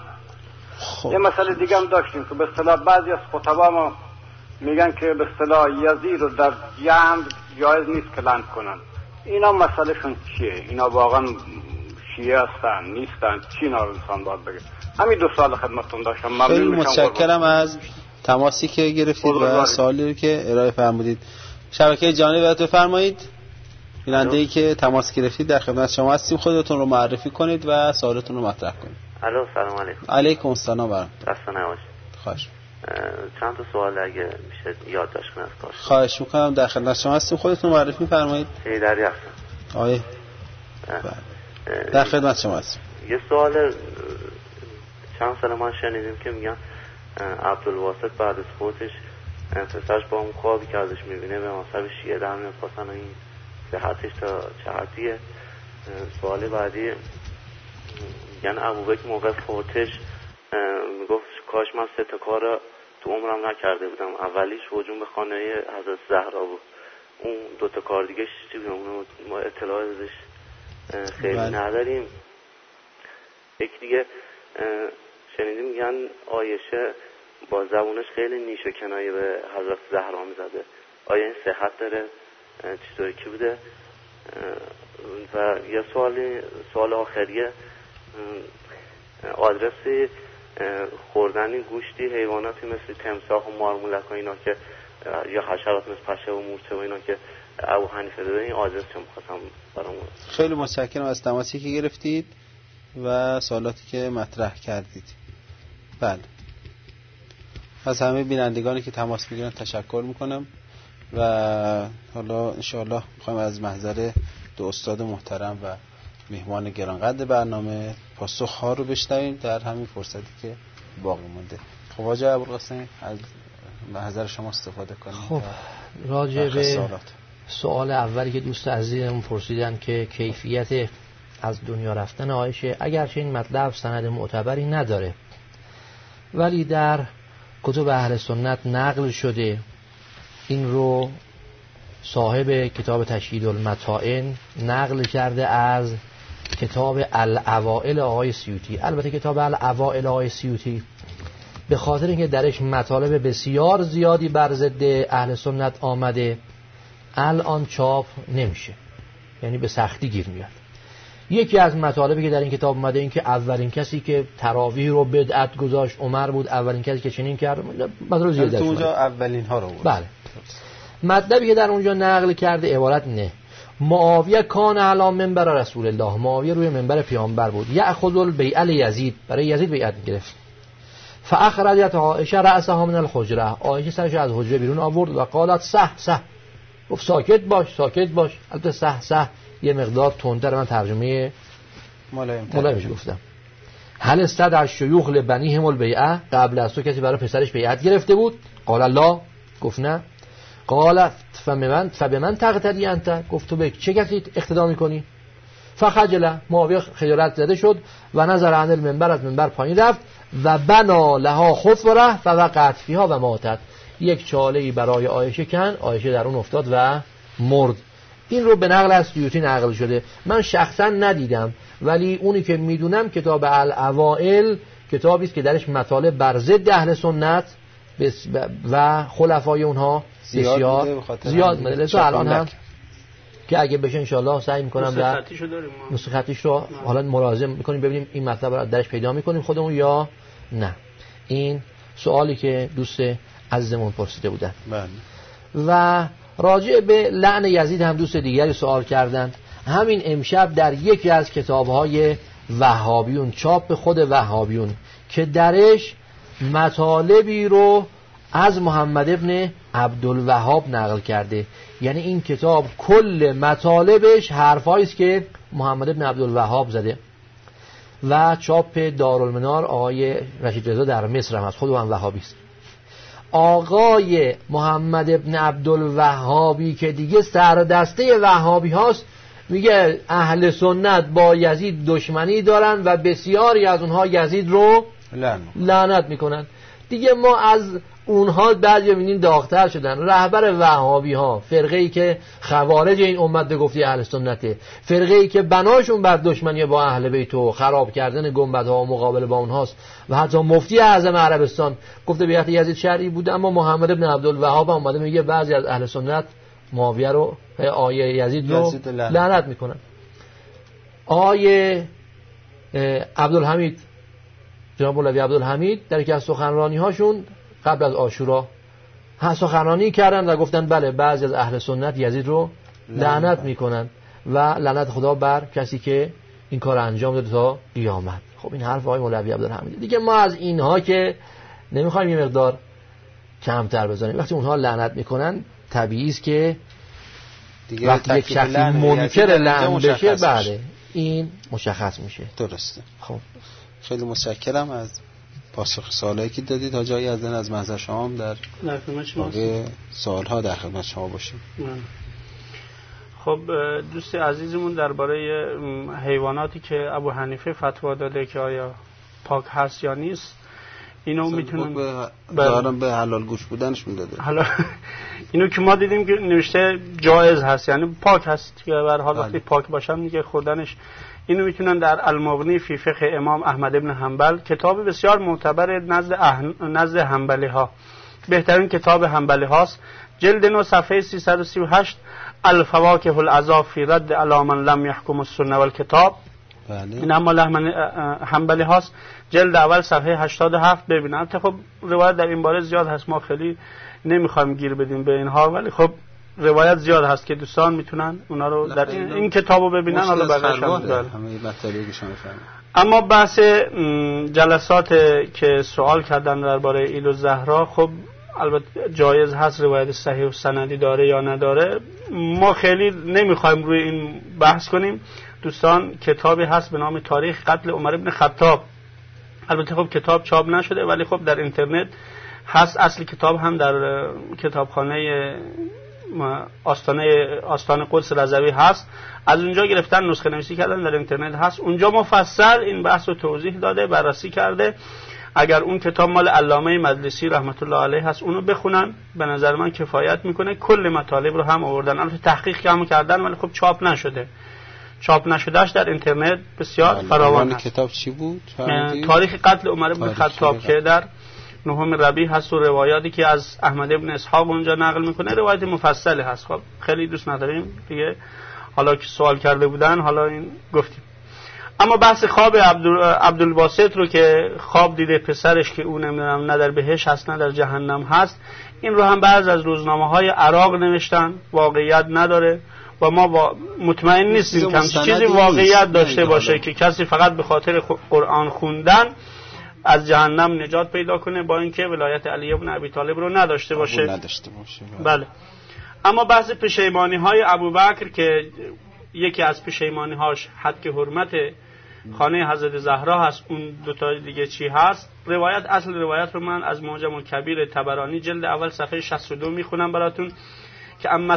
یه مسئله دیگه هم داشتیم که به اصطلاح بعضی از خطبا ما میگن که به اصطلاح یزید رو در جنگ جایز نیست که لعن کنن. اینا مسئلهشون چیه؟ اینا واقعا شیعه هستن نیستن؟ چی اینا انسان باید بگه؟ همین دو سال خدمتتون داشتم. ممنون. خیلی متشکرم از تماسی که گرفتید و سوالی که ارائه فرمودید. شبکه جهانی ولایت بفرمایید. بیننده‌ای که تماس گرفتید در خدمت شما هستیم. خودتون رو معرفی کنید و سوالتون رو مطرح کنید. الو سلام علیکم. علیکم السلام و خسته نباشید. خواهش. چند تا سوال اگه میشه یادداشت کنید از کار. خواهش می‌کنم. در خدمت شما هستیم. خودتون معرفی فرمایید. حیدری هستم. آیه در خدمت شما هستیم. یه سوال چند سال ما شنیدیم که میگن عبدالواسط بعد از فوتش پسرش با اون خوابی که ازش میبینه به مذهب شیعه در میاد. خواستن این صحتش تا چه حدیه؟ سوال بعدی میگن ابوبکر موقع فوتش میگفت کاش من 3 تا کار تو عمرم نکرده بودم. اولیش هجوم به خانه حضرت زهرا بود. اون 2 تا کار دیگه چی بود؟ ما اطلاع ازش خیلی نداریم. یک دیگه شنیدیم میگن عایشه با زبونش خیلی نیش و کنایه به حضرت زهرا میزده. آیا این صحت داره؟ چطوری کی بوده؟ و یه سوال آخریه، آدرس خوردن گوشتی حیواناتی مثل تمساح و مارمولک و اینا که یا حشرات مثل پشه و مورچه و اینا که ابو حنیفه داده، این آدرس چه می‌خواستم برامون. خیلی متشکرم از تماسی که گرفتید و سوالاتی که مطرح کردید. بله، از همه بینندگانی که تماس میگیرن تشکر میکنم و حالا انشاءالله میخوایم از محضر 2 استاد محترم و مهمان گرانقدر برنامه پاسخ‌ها رو بشنویم در همین فرصتی که باقی مونده. خب آقای ابوالقاسمی از محضر شما استفاده کنیم. خب راجع به سوال اولی که دوست عزیزم پرسیدن که کیفیت از دنیا رفتن عایشه، اگرچه این مطلب سند معتبری نداره ولی در کتب اهل سنت نقل شده. این رو صاحب کتاب تشهید المتائن نقل کرده از کتاب الاوائل آقای سیوطی. البته کتاب الاوائل آقای سیوطی به خاطر اینکه درش مطالب بسیار زیادی بر ضد اهل سنت آمده الان چاپ نمیشه، یعنی به سختی گیر میاد. یکی از مطالبی که در این کتاب اومده این که اولین کسی که تراویح رو بدعت گذاشت عمر بود، اولین کسی که چنین کرد. مطلب زیاد اونجا اولین ها رو بود. بله. مطلبی که در اونجا نقل کرده عبارت نه معاویه کان علی منبر رسول الله، معاویه روی منبر پیامبر بود، یأخذ البیعه یزید، برای یزید بیعت گرفت. فاخرجت عایشه رأسها من الحجره، عایشه سرش از حجره بیرون آورد و قالت صح، گفت ساکت باش. البته صح یه مقدار تندتر، من ترجمه ملایمش گفتم. هل استدعى الشیوخ لبنیهم البیعه، قبل از تو کسی برای پسرش بیعت گرفته بود؟ قال الله، گفت نه. قال فبمن تقتدی انت، گفت تو به چه کسی اقتدا میکنی؟ فخجل، معاویه خجالت زده شد و نظر عن المنبر، از منبر پایین رفت و بنا لها خفره فوقعت فیها و ماتت، یک چاله‌ای برای عایشه کن، عایشه در اون افتاد و مرد. این رو به نقل از سیوطی نقل شده، من شخصا ندیدم، ولی اونی که میدونم کتاب الاوائل کتابی است که درش مطالب بر ضد اهل سنت و خلفای اونها بسیار زیاد مدلسه. الان هم که اگه بشه انشالله سعی میکنم در نسخه خطیش رو حالا مراجعه میکنیم ببینیم این مطلب رو درش پیدا میکنیم خودمون یا نه. این سوالی که دوست عزیزمون پرسیده بودن. و راجع به لعن یزید هم دوست دیگری سوال کردن. همین امشب در یکی از کتاب‌های وهابیون، چاپ خود وهابیون، که درش مطالبی رو از محمد ابن عبدالوهاب نقل کرده، یعنی این کتاب کل مطالبش حرفایی است که محمد ابن عبدالوهاب زده و چاپ دارالمنار آقای رشید رضا در مصر هم از خود هم وهابی است. آقای محمد ابن عبدالوهابی که دیگه سر دسته وهابی هاست میگه اهل سنت با یزید دشمنی دارن و بسیاری از اونها یزید رو لعنت میکنن. دیگه ما از اونها بعضی میبینیم داغ‌تر شدن. رهبر وهابی ها، فرقه‌ای که خوارج این امت به گفته اهل سنته، فرقه‌ای که بناشون بر دشمنی با اهل بیت و خراب کردن گنبدها و مقابله با اونهاست و حتی مفتی اعظم عربستان گفته بیعت یزید شرعی بوده، اما محمد ابن عبدالوهاب اومده میگه بعضی از اهل سنت معاویه رو یزید رو لعنت میکنن. آیه عبدالحمید، جناب مولوی عبدالحمید در یکی از سخنرانی هاشون قبل از عاشورا سخنرانی کردن و گفتن بله بعضی از اهل سنت یزید رو لعنت میکنن و لعنت خدا بر کسی که این کار انجام داده تا قیامت. خب این حرف آقای مولوی عبدالحمید دیگه، ما از اینها که نمیخوایم یه مقدار کمتر بزنیم. وقتی اونها لعنت میکنن طبیعی است که وقتی یک شخصی منکر لعن بشه بله این مشخص میشه. درسته. خب خیلی متشکرم از پاسخ سوالایی که دادید. حاجی از از محضر شما هم در سوالها در خدمت شما باشیم. خب دوست عزیزمون درباره حیواناتی که ابو حنیفه فتوا داده که آیا پاک هست یا نیست، اینو میتونن به حلال گوش بودنش میداده. حالا اینو که ما دیدیم که نوشته جایز هست، یعنی پاک هست که به هر حال وقتی پاک باشن دیگه خوردنش. اینو میتونن در المغنی فی فقه امام احمد ابن حنبل، کتاب بسیار معتبر نزد حنبلی ها، بهترین کتاب حنبلی هاست، جلد 9 صفحه 338، الفواکه العذاب فی رد علی من لم یحکم السنه والکتاب. این اما حنبلی هاست، جلد اول صفحه 87. ببینم خب روایت در این باره زیاد هست، ما خیلی نمیخوایم گیر بدیم به اینها، ولی خب روایت زیاد هست که دوستان میتونن اونا رو در این کتابو ببینن. حالا بقیه‌اش اما بحث جلسات که سوال کردن درباره ایل و زهرا، خب البته جایز هست، روایت صحیح و سندی داره یا نداره، ما خیلی نمیخوایم روی این بحث کنیم. دوستان کتابی هست به نام تاریخ قتل عمر بن خطاب، البته خب کتاب چاپ نشده ولی خب در اینترنت هست. اصل کتاب هم در کتابخانه آستان قدس رضوی هست، از اونجا گرفتن نسخه نویسی کردن، در اینترنت هست. اونجا مفصل این بحث رو توضیح داده، بررسی کرده. اگر اون کتاب مال علامه مجلسی رحمت الله علیه هست اونو بخونن، به نظر من کفایت میکنه. کل مطالب رو هم آوردن، البته تحقیق هم کردن ولی خب چاپ نشده. چاپ نشدهش در اینترنت بسیار فراوان هست. کتاب چی بود؟ تاریخ قتل عمر بن خطاب که در 9 ربیع هست و روایاتی که از احمد ابن اسحاق اونجا نقل میکنه روایت مفصلی هست. خب خیلی دوست نداریم دیگه، حالا که سوال کرده بودن حالا این گفتیم. اما بحث خواب عبدالباسط رو که خواب دیده پسرش که اون نمیدونم نه در بهشت هست نه در جهنم هست، این رو هم بعض از روزنامه‌های عراق نوشتن، واقعیت نداره و ما مطمئن نیستیم که همچین چیزی واقعیت داشته باشه که کسی فقط به خاطر قرآن خوندن از جهنم نجات پیدا کنه، با اینکه ولایت علی ابن ابی طالب رو نداشته باشه. بله. اما بحث پشیمانی‌های ابوبکر که یکی از پشیمانی‌هاش حد حرمت خانه حضرت زهرا هست، اون دو تا دیگه چی هست؟ اصل روایت رو من از معجم الکبیر طبرانی جلد اول صفحه 62 میخونم براتون که اما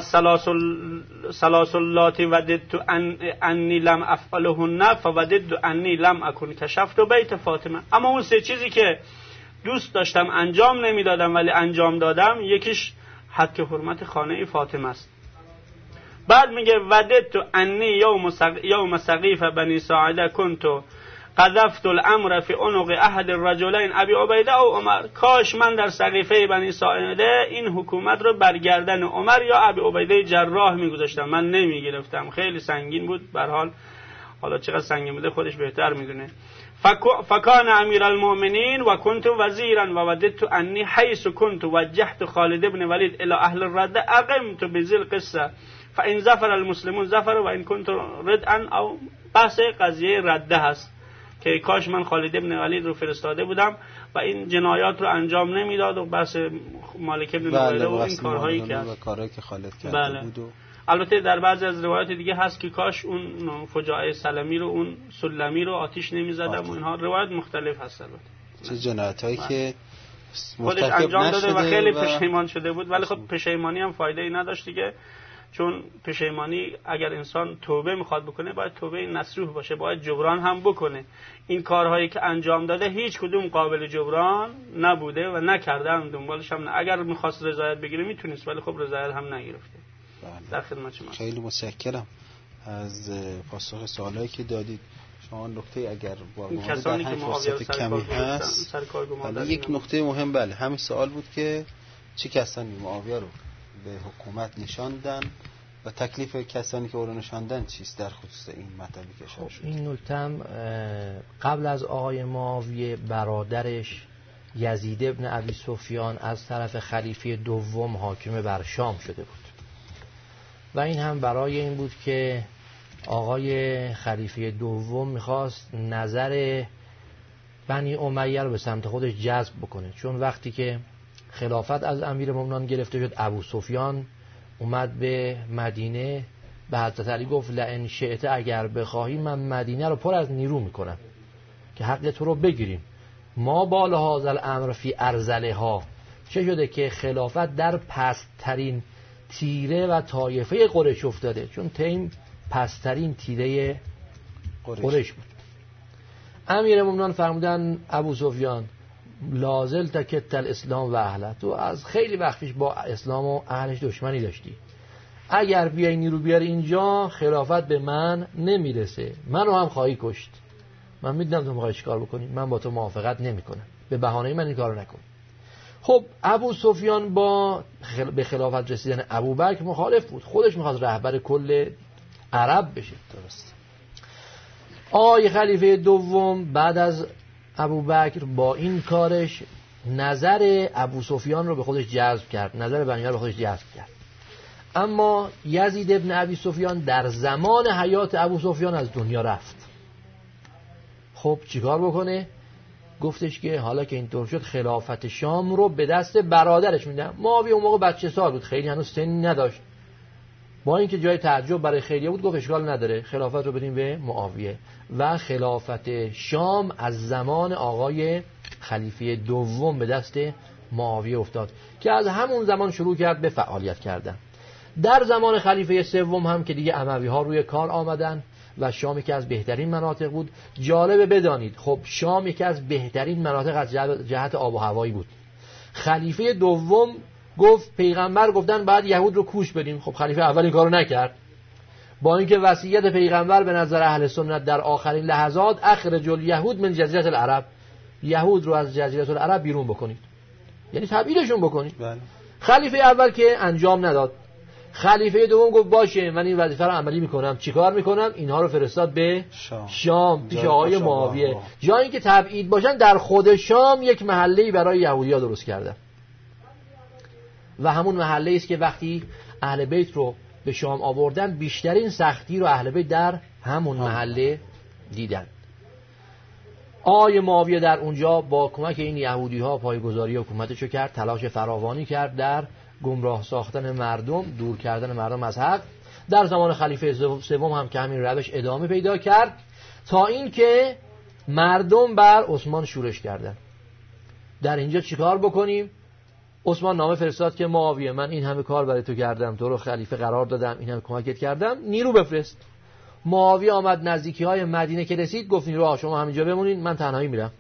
الثلاث اللاتی وددت انی لم افعلهن فوددت انی لم اکن کشفت بیت فاطمه. اما اون سه چیزی که دوست داشتم انجام نمیدادم ولی انجام دادم، یکیش حد حرمت خانه فاطمه است. بعد میگه وددت انی یوم سقیف بنی ساعده کنت قذفت الامر فی عنق احد الرجلین ابی عبیده و عمر. کاش من در سقیفه بنی ساعده این حکومت رو برگردن عمر یا ابی عبیده جراح میگذاشتم، من نمیگرفتم. خیلی سنگین بود. به هر حال حالا چقدر سنگین بوده خودش بهتر میدونه. فکان امیر المؤمنین و کنت وزیرا و وددت انی حیث کنت وجهت خالد ابن ولید الی اهل الرده اقمت بذل قصه فان ظفر المسلمون ظفر و ان کنت ردعا. او بحث قضیه رده هست که کاش من خالد ابن ولید رو فرستاده بودم و این جنایات رو انجام نمیداد و بحث مالک ابن نویره و این کارهایی که خالد کرده بود. البته در بعضی از روایات دیگه هست که کاش اون فجاعه سلمی رو اون سلمی رو آتیش نمیزدم و اینها روایت مختلف هست. البته چه جنایتایی که خودش انجام داده و خیلی پشیمان شده بود، ولی خب پشیمانی هم فایده ای نداشت دیگه، چون پشیمانی اگر انسان توبه میخواد بکنه باید توبه نصوح باشه، باید جبران هم بکنه. این کارهایی که انجام داده هیچ کدوم قابل جبران نبوده و نکرده، هم دنبالش هم اگر میخواست رضایت بگیره میتونست، ولی خب رضایت هم نگرفته. در خدمت شما. خیلی متشکرم از پاسخ سوالایی که دادید. شما نکته اگر در همین فرصت کمی هست، یک نکته مهم بله همین سوال بود که چه کسانی معاویه رو به حکومت نشاندن و تکلیف کسانی که او رو نشاندن چیست در خصوص این مطلبی که اشاره شد. این نکته هم قبل از آقای معاویه برادرش یزید ابن ابی سفیان از طرف خلیفه دوم حاکم بر شام شده بود و این هم برای این بود که آقای خلیفه دوم میخواست نظر بنی امیه رو به سمت خودش جذب بکنه، چون وقتی که خلافت از امیرالمومنین گرفته شد ابو سفیان اومد به مدینه، به حضرت علی گفت لئن شئت اگر بخواهی من مدینه رو پر از نیرو میکنم که حق تو رو بگیریم. ما بال هذا الامر فی ارذلها، چه شده که خلافت در پست‌ترین تیره و طایفه قریش افتاده، چون تیم پست‌ترین تیره قریش بود. امیرالمومنین فرمودن ابو سفیان لازل تکت الاسلام و اهله، تو از خیلی وقت پیش با اسلام و اهلش دشمنی داشتی، اگر بیای نیرو بیاری اینجا خلافت به من نمیرسه، منو هم خواهی کشت. من میدونم تو میخوای چیکار بکنی، من با تو موافقت نمیکنم، به بهانه من این کارو نکن. خب ابو سفیان با به خلافت رسیدن ابوبکر مخالف بود، خودش میخواست رهبر کل عرب بشه. درست. آقای خلیفه دوم بعد از ابوبکر با این کارش نظر ابو سفیان رو به خودش جذب کرد، نظر بنی رو به خودش جذب کرد. اما یزید ابن ابی سفیان در زمان حیات ابو سفیان از دنیا رفت. خب چیکار بکنه؟ گفتش که حالا که اینطور شد خلافت شام رو به دست برادرش میدم. معاویه اون موقع بچه سال بود، خیلی هنوز سنی نداشت، با اینکه جای تعجب برای خیلیه بود گفت اشکال نداره خلافت رو بدیم به معاویه و خلافت شام از زمان آقای خلیفه دوم به دست معاویه افتاد که از همون زمان شروع کرد به فعالیت کردن. در زمان خلیفه سوم هم که دیگه اموی ها روی کار آمدن و شام یکی از بهترین مناطق بود. جالبه بدانید خب شام یکی از بهترین مناطق از جهت آب و هوایی بود. خلیفه دوم گفت پیغمبر گفتن بعد یهود رو کوش بدیم، خب خلیفه اول این کارو نکرد، با اینکه وصیت پیغمبر به نظر اهل سنت در آخرین لحظات اخرج الیهود من جزیره العرب، یهود رو از جزیره العرب بیرون بکنید، یعنی تبعیدشون بکنید. بله. خلیفه اول که انجام نداد. خلیفه دوم گفت باشه من این وظیفه رو عملی میکنم. چیکار میکنم؟ اینها رو فرستاد به شام پیش آقای معاویه. جایی که تبعید باشن در خود شام یک محله‌ای برای یهودی‌ها درست کردن و همون محله است که وقتی اهل بیت رو به شام آوردن بیشترین سختی رو اهل بیت در همون محله دیدن. آقای معاویه در اونجا با کمک این یهودی‌ها پایه‌گذاری حکومتشو کرد، تلاش فراوانی کرد در گمراه ساختن مردم، دور کردن مردم از حق. در زمان خلیفه سوم هم که همین روش ادامه پیدا کرد تا اینکه مردم بر عثمان شورش کردن. در اینجا چیکار بکنیم؟ عثمان نامه فرستاد که معاویه من این همه کار برای تو کردم، تو رو خلیفه قرار دادم، این همه کمکت کردم، نیرو بفرست. معاویه آمد نزدیکی‌های مدینه که رسید گفت نیروها شما همینجا بمونین، من تنهایی میرم.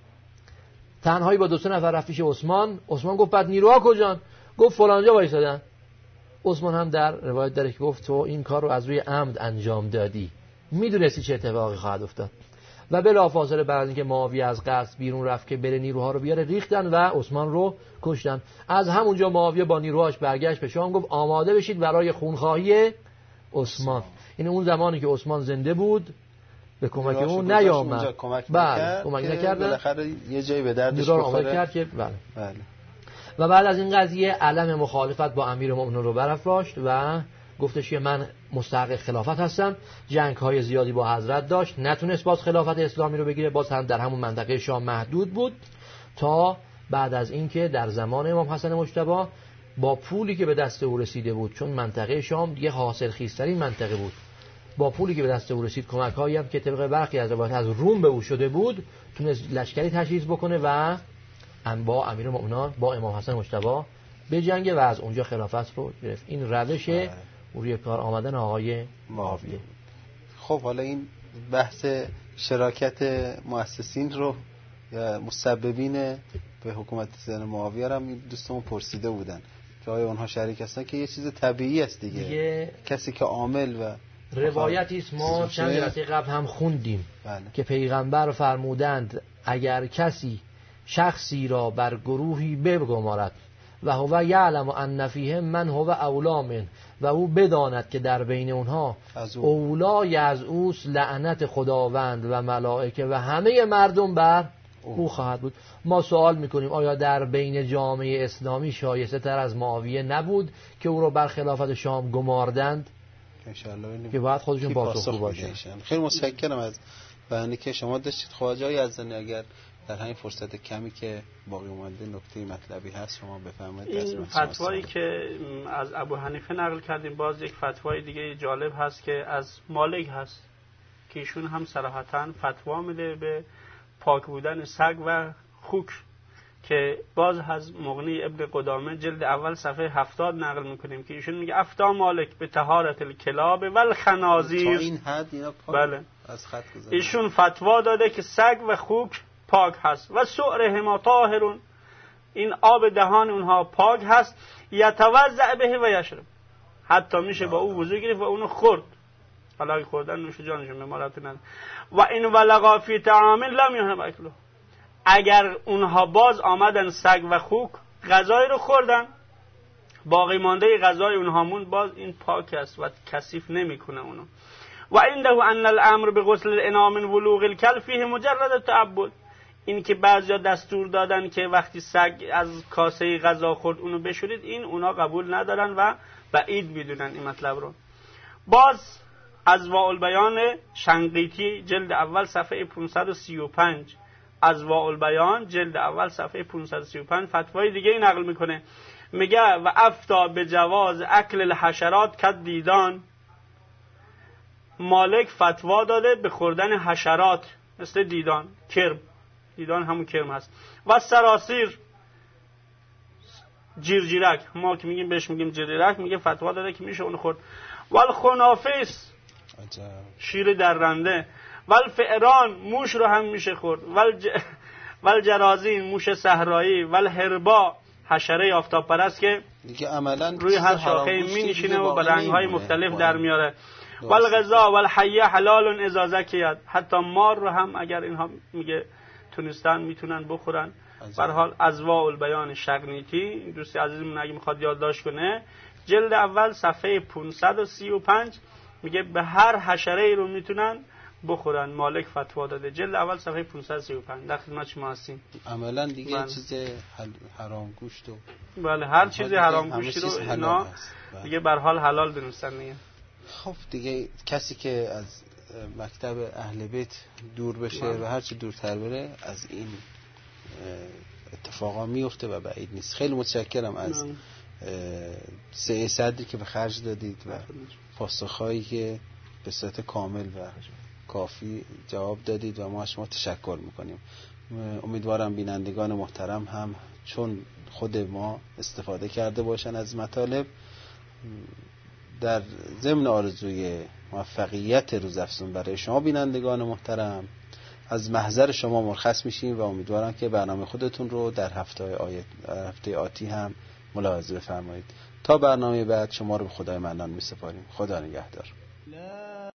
تنهایی با 2 نفر رفت پیش عثمان. عثمان گفت بعد نیروها کجان؟ گفت فلانجا وایسادن. عثمان هم در روایت داره که گفت تو این کار رو از روی عمد انجام دادی، میدونستی چه اتفاقی خواهد افتاد. و بلافاصله بعد از اینکه معاویه از قصر بیرون رفت که بره نیروها رو بیاره، ریختن و عثمان رو کشتن. از همونجا معاویه با نیروهاش برگشت به شام، گفت آماده بشید برای خونخواهی عثمان. این اون زمانی که عثمان زنده بود به کمک اون نیامد. بله کمک نکردن. بالاخره یه جایی به دردش بخوره کرد که بله. و بعد از این قضیه علم مخالفت با امیرالمومنین رو برافراشت و گفتش که من مستحق خلافت هستم. جنگ‌های زیادی با حضرت داشت، نتونست باز خلافت اسلامی رو بگیره، باز هم در همون منطقه شام محدود بود تا بعد از اینکه در زمان امام حسن مجتبی با پولی که به دست او رسیده بود، چون منطقه شام دیگه حاصلخیزترین منطقه بود، با پولی که به دست او رسید، کمک‌هایی هم که طبق برخی از روایات از روم به او شده بود، تونست لشکری تجهیز بکنه و با امیرالمومنین با امام حسن مجتبی بجنگه و از اونجا خلافت رو گرفت. این روش روی کار آمدن آقای معاویه. خب حالا این بحث شراکت مؤسسین رو یا مسببین به حکومت زن معاویه رو هم دوستمون پرسیده بودن که آیا اونها شریک هستن، که یه چیز طبیعی است دیگه. کسی که عامل و روایتی است ما چند جلسه قبل هم خوندیم که پیغمبر فرمودند اگر کسی شخصی را بر گروهی بگمارد و هو یعلم ان فیهم من هو اولا من و او بداند که در بین اونها اولای از اوست، لعنت خداوند و ملائکه و همه مردم بر او خواهد بود. ما سوال میکنیم آیا در بین جامعه اسلامی شایسته تر از معاویه نبود که او را بر خلافت شام گماردند؟ که باید خودشون پاسخگو باشن. خیلی متشکرم از بیانی که شما داشتید. خواجه یزدانی اگر در همین فرصت کمی که باقی مونده نکته مطلبی هست شما بفرمایید. این فتوایی که از ابو حنیفه نقل کردیم، باز یک فتوای دیگه جالب هست که از مالک هست که ایشون هم صراحتاً فتوا میده به پاک بودن سگ و خوک، که باز از مغنی ابن قدامه جلد اول صفحه 70 نقل میکنیم که ایشون میگه افتا مالک به طهارت الکلاب و الخنازیر. تا این حد اینا بله. از خط گذشته. ایشون فتوا داده که سگ و خوک پاک هست و سؤرهما طاهرون، این آب دهان اونها پاک هست، یتوضأ به و یشرب، حتی میشه با او وضو گرفت و اونو خورد، حالا خوردن نوش جانشون ممارت نداره. و این ولغا فی طعام لم یحرم اکله، اگر اونها باز آمدن سگ و خوک غذای رو خوردن، باقی مانده غذای اونها موند، باز این پاک است و کثیف نمیکنه اونو. و عنده ان الامر بغسل الانام من ولوغ الکلب فیه مجرد تعبد، این که بعضیا دستور دادن که وقتی سگ از کاسه غذا خورد اونو بشورید، این اونا قبول ندارن و بعید میدونن این مطلب رو. باز اضواء البیان شنقیطی جلد اول صفحه 535، اضواء البیان جلد اول صفحه 535 فتوای دیگه ای نقل میکنه، میگه و افتا به جواز اکل الحشرات کد دیدان، مالک فتوا داده به خوردن حشرات مثل دیدان، کرم، دیدان همون کرم هست، و سراسیر جیرجیرک، ما که میگیم بهش میگیم جیرجیرک، میگه فتوا داده که میشه اون خورد. والخنافس شیر درنده، والفئران موش رو هم میشه خورد، والجرازین موش صحرایی، والهربا حشره آفتاب پرست که روی هر شاخه می نشینه و با رنگ‌های مختلف در میاره. والغذا والحیه حلال اذا زکیت، حتی مار رو هم اگر اینها میگه تونستن میتونن بخورن. به هر حال ازواء البیان شقنیطی، دوست عزیزمون اگه میخواد یادداشت کنه، جلد اول صفحه 535 میگه به هر حشره رو میتونن بخورن، مالک فتوا داده. جلد اول صفحه 535 در خدمت شما هستیم. عملا دیگه چیز حرام گوشت و بله هر چیزی حرام گوشت رو اینا دیگه به هر حال حلال دونستن دیگه. خب دیگه کسی که از مکتب اهل بیت دور بشه و هر چی دورتر بره از این اتفاقا میفته و بعید نیست. خیلی متشکرم از سعی صدری که به خرج دادید و پاسخهایی که به صورت کامل و کافی جواب دادید و ما از شما تشکر میکنیم. امیدوارم بینندگان محترم هم چون خود ما استفاده کرده باشن از مطالب. در ضمن آرزوی موفقیت روزافزون برای شما بینندگان محترم از محضر شما مرخص میشیم و امیدوارم که برنامه خودتون رو در هفته آتی هم ملاحظه بفرمایید. تا برنامه بعد شما رو به خدای منان میسپاریم. خدا نگهدار.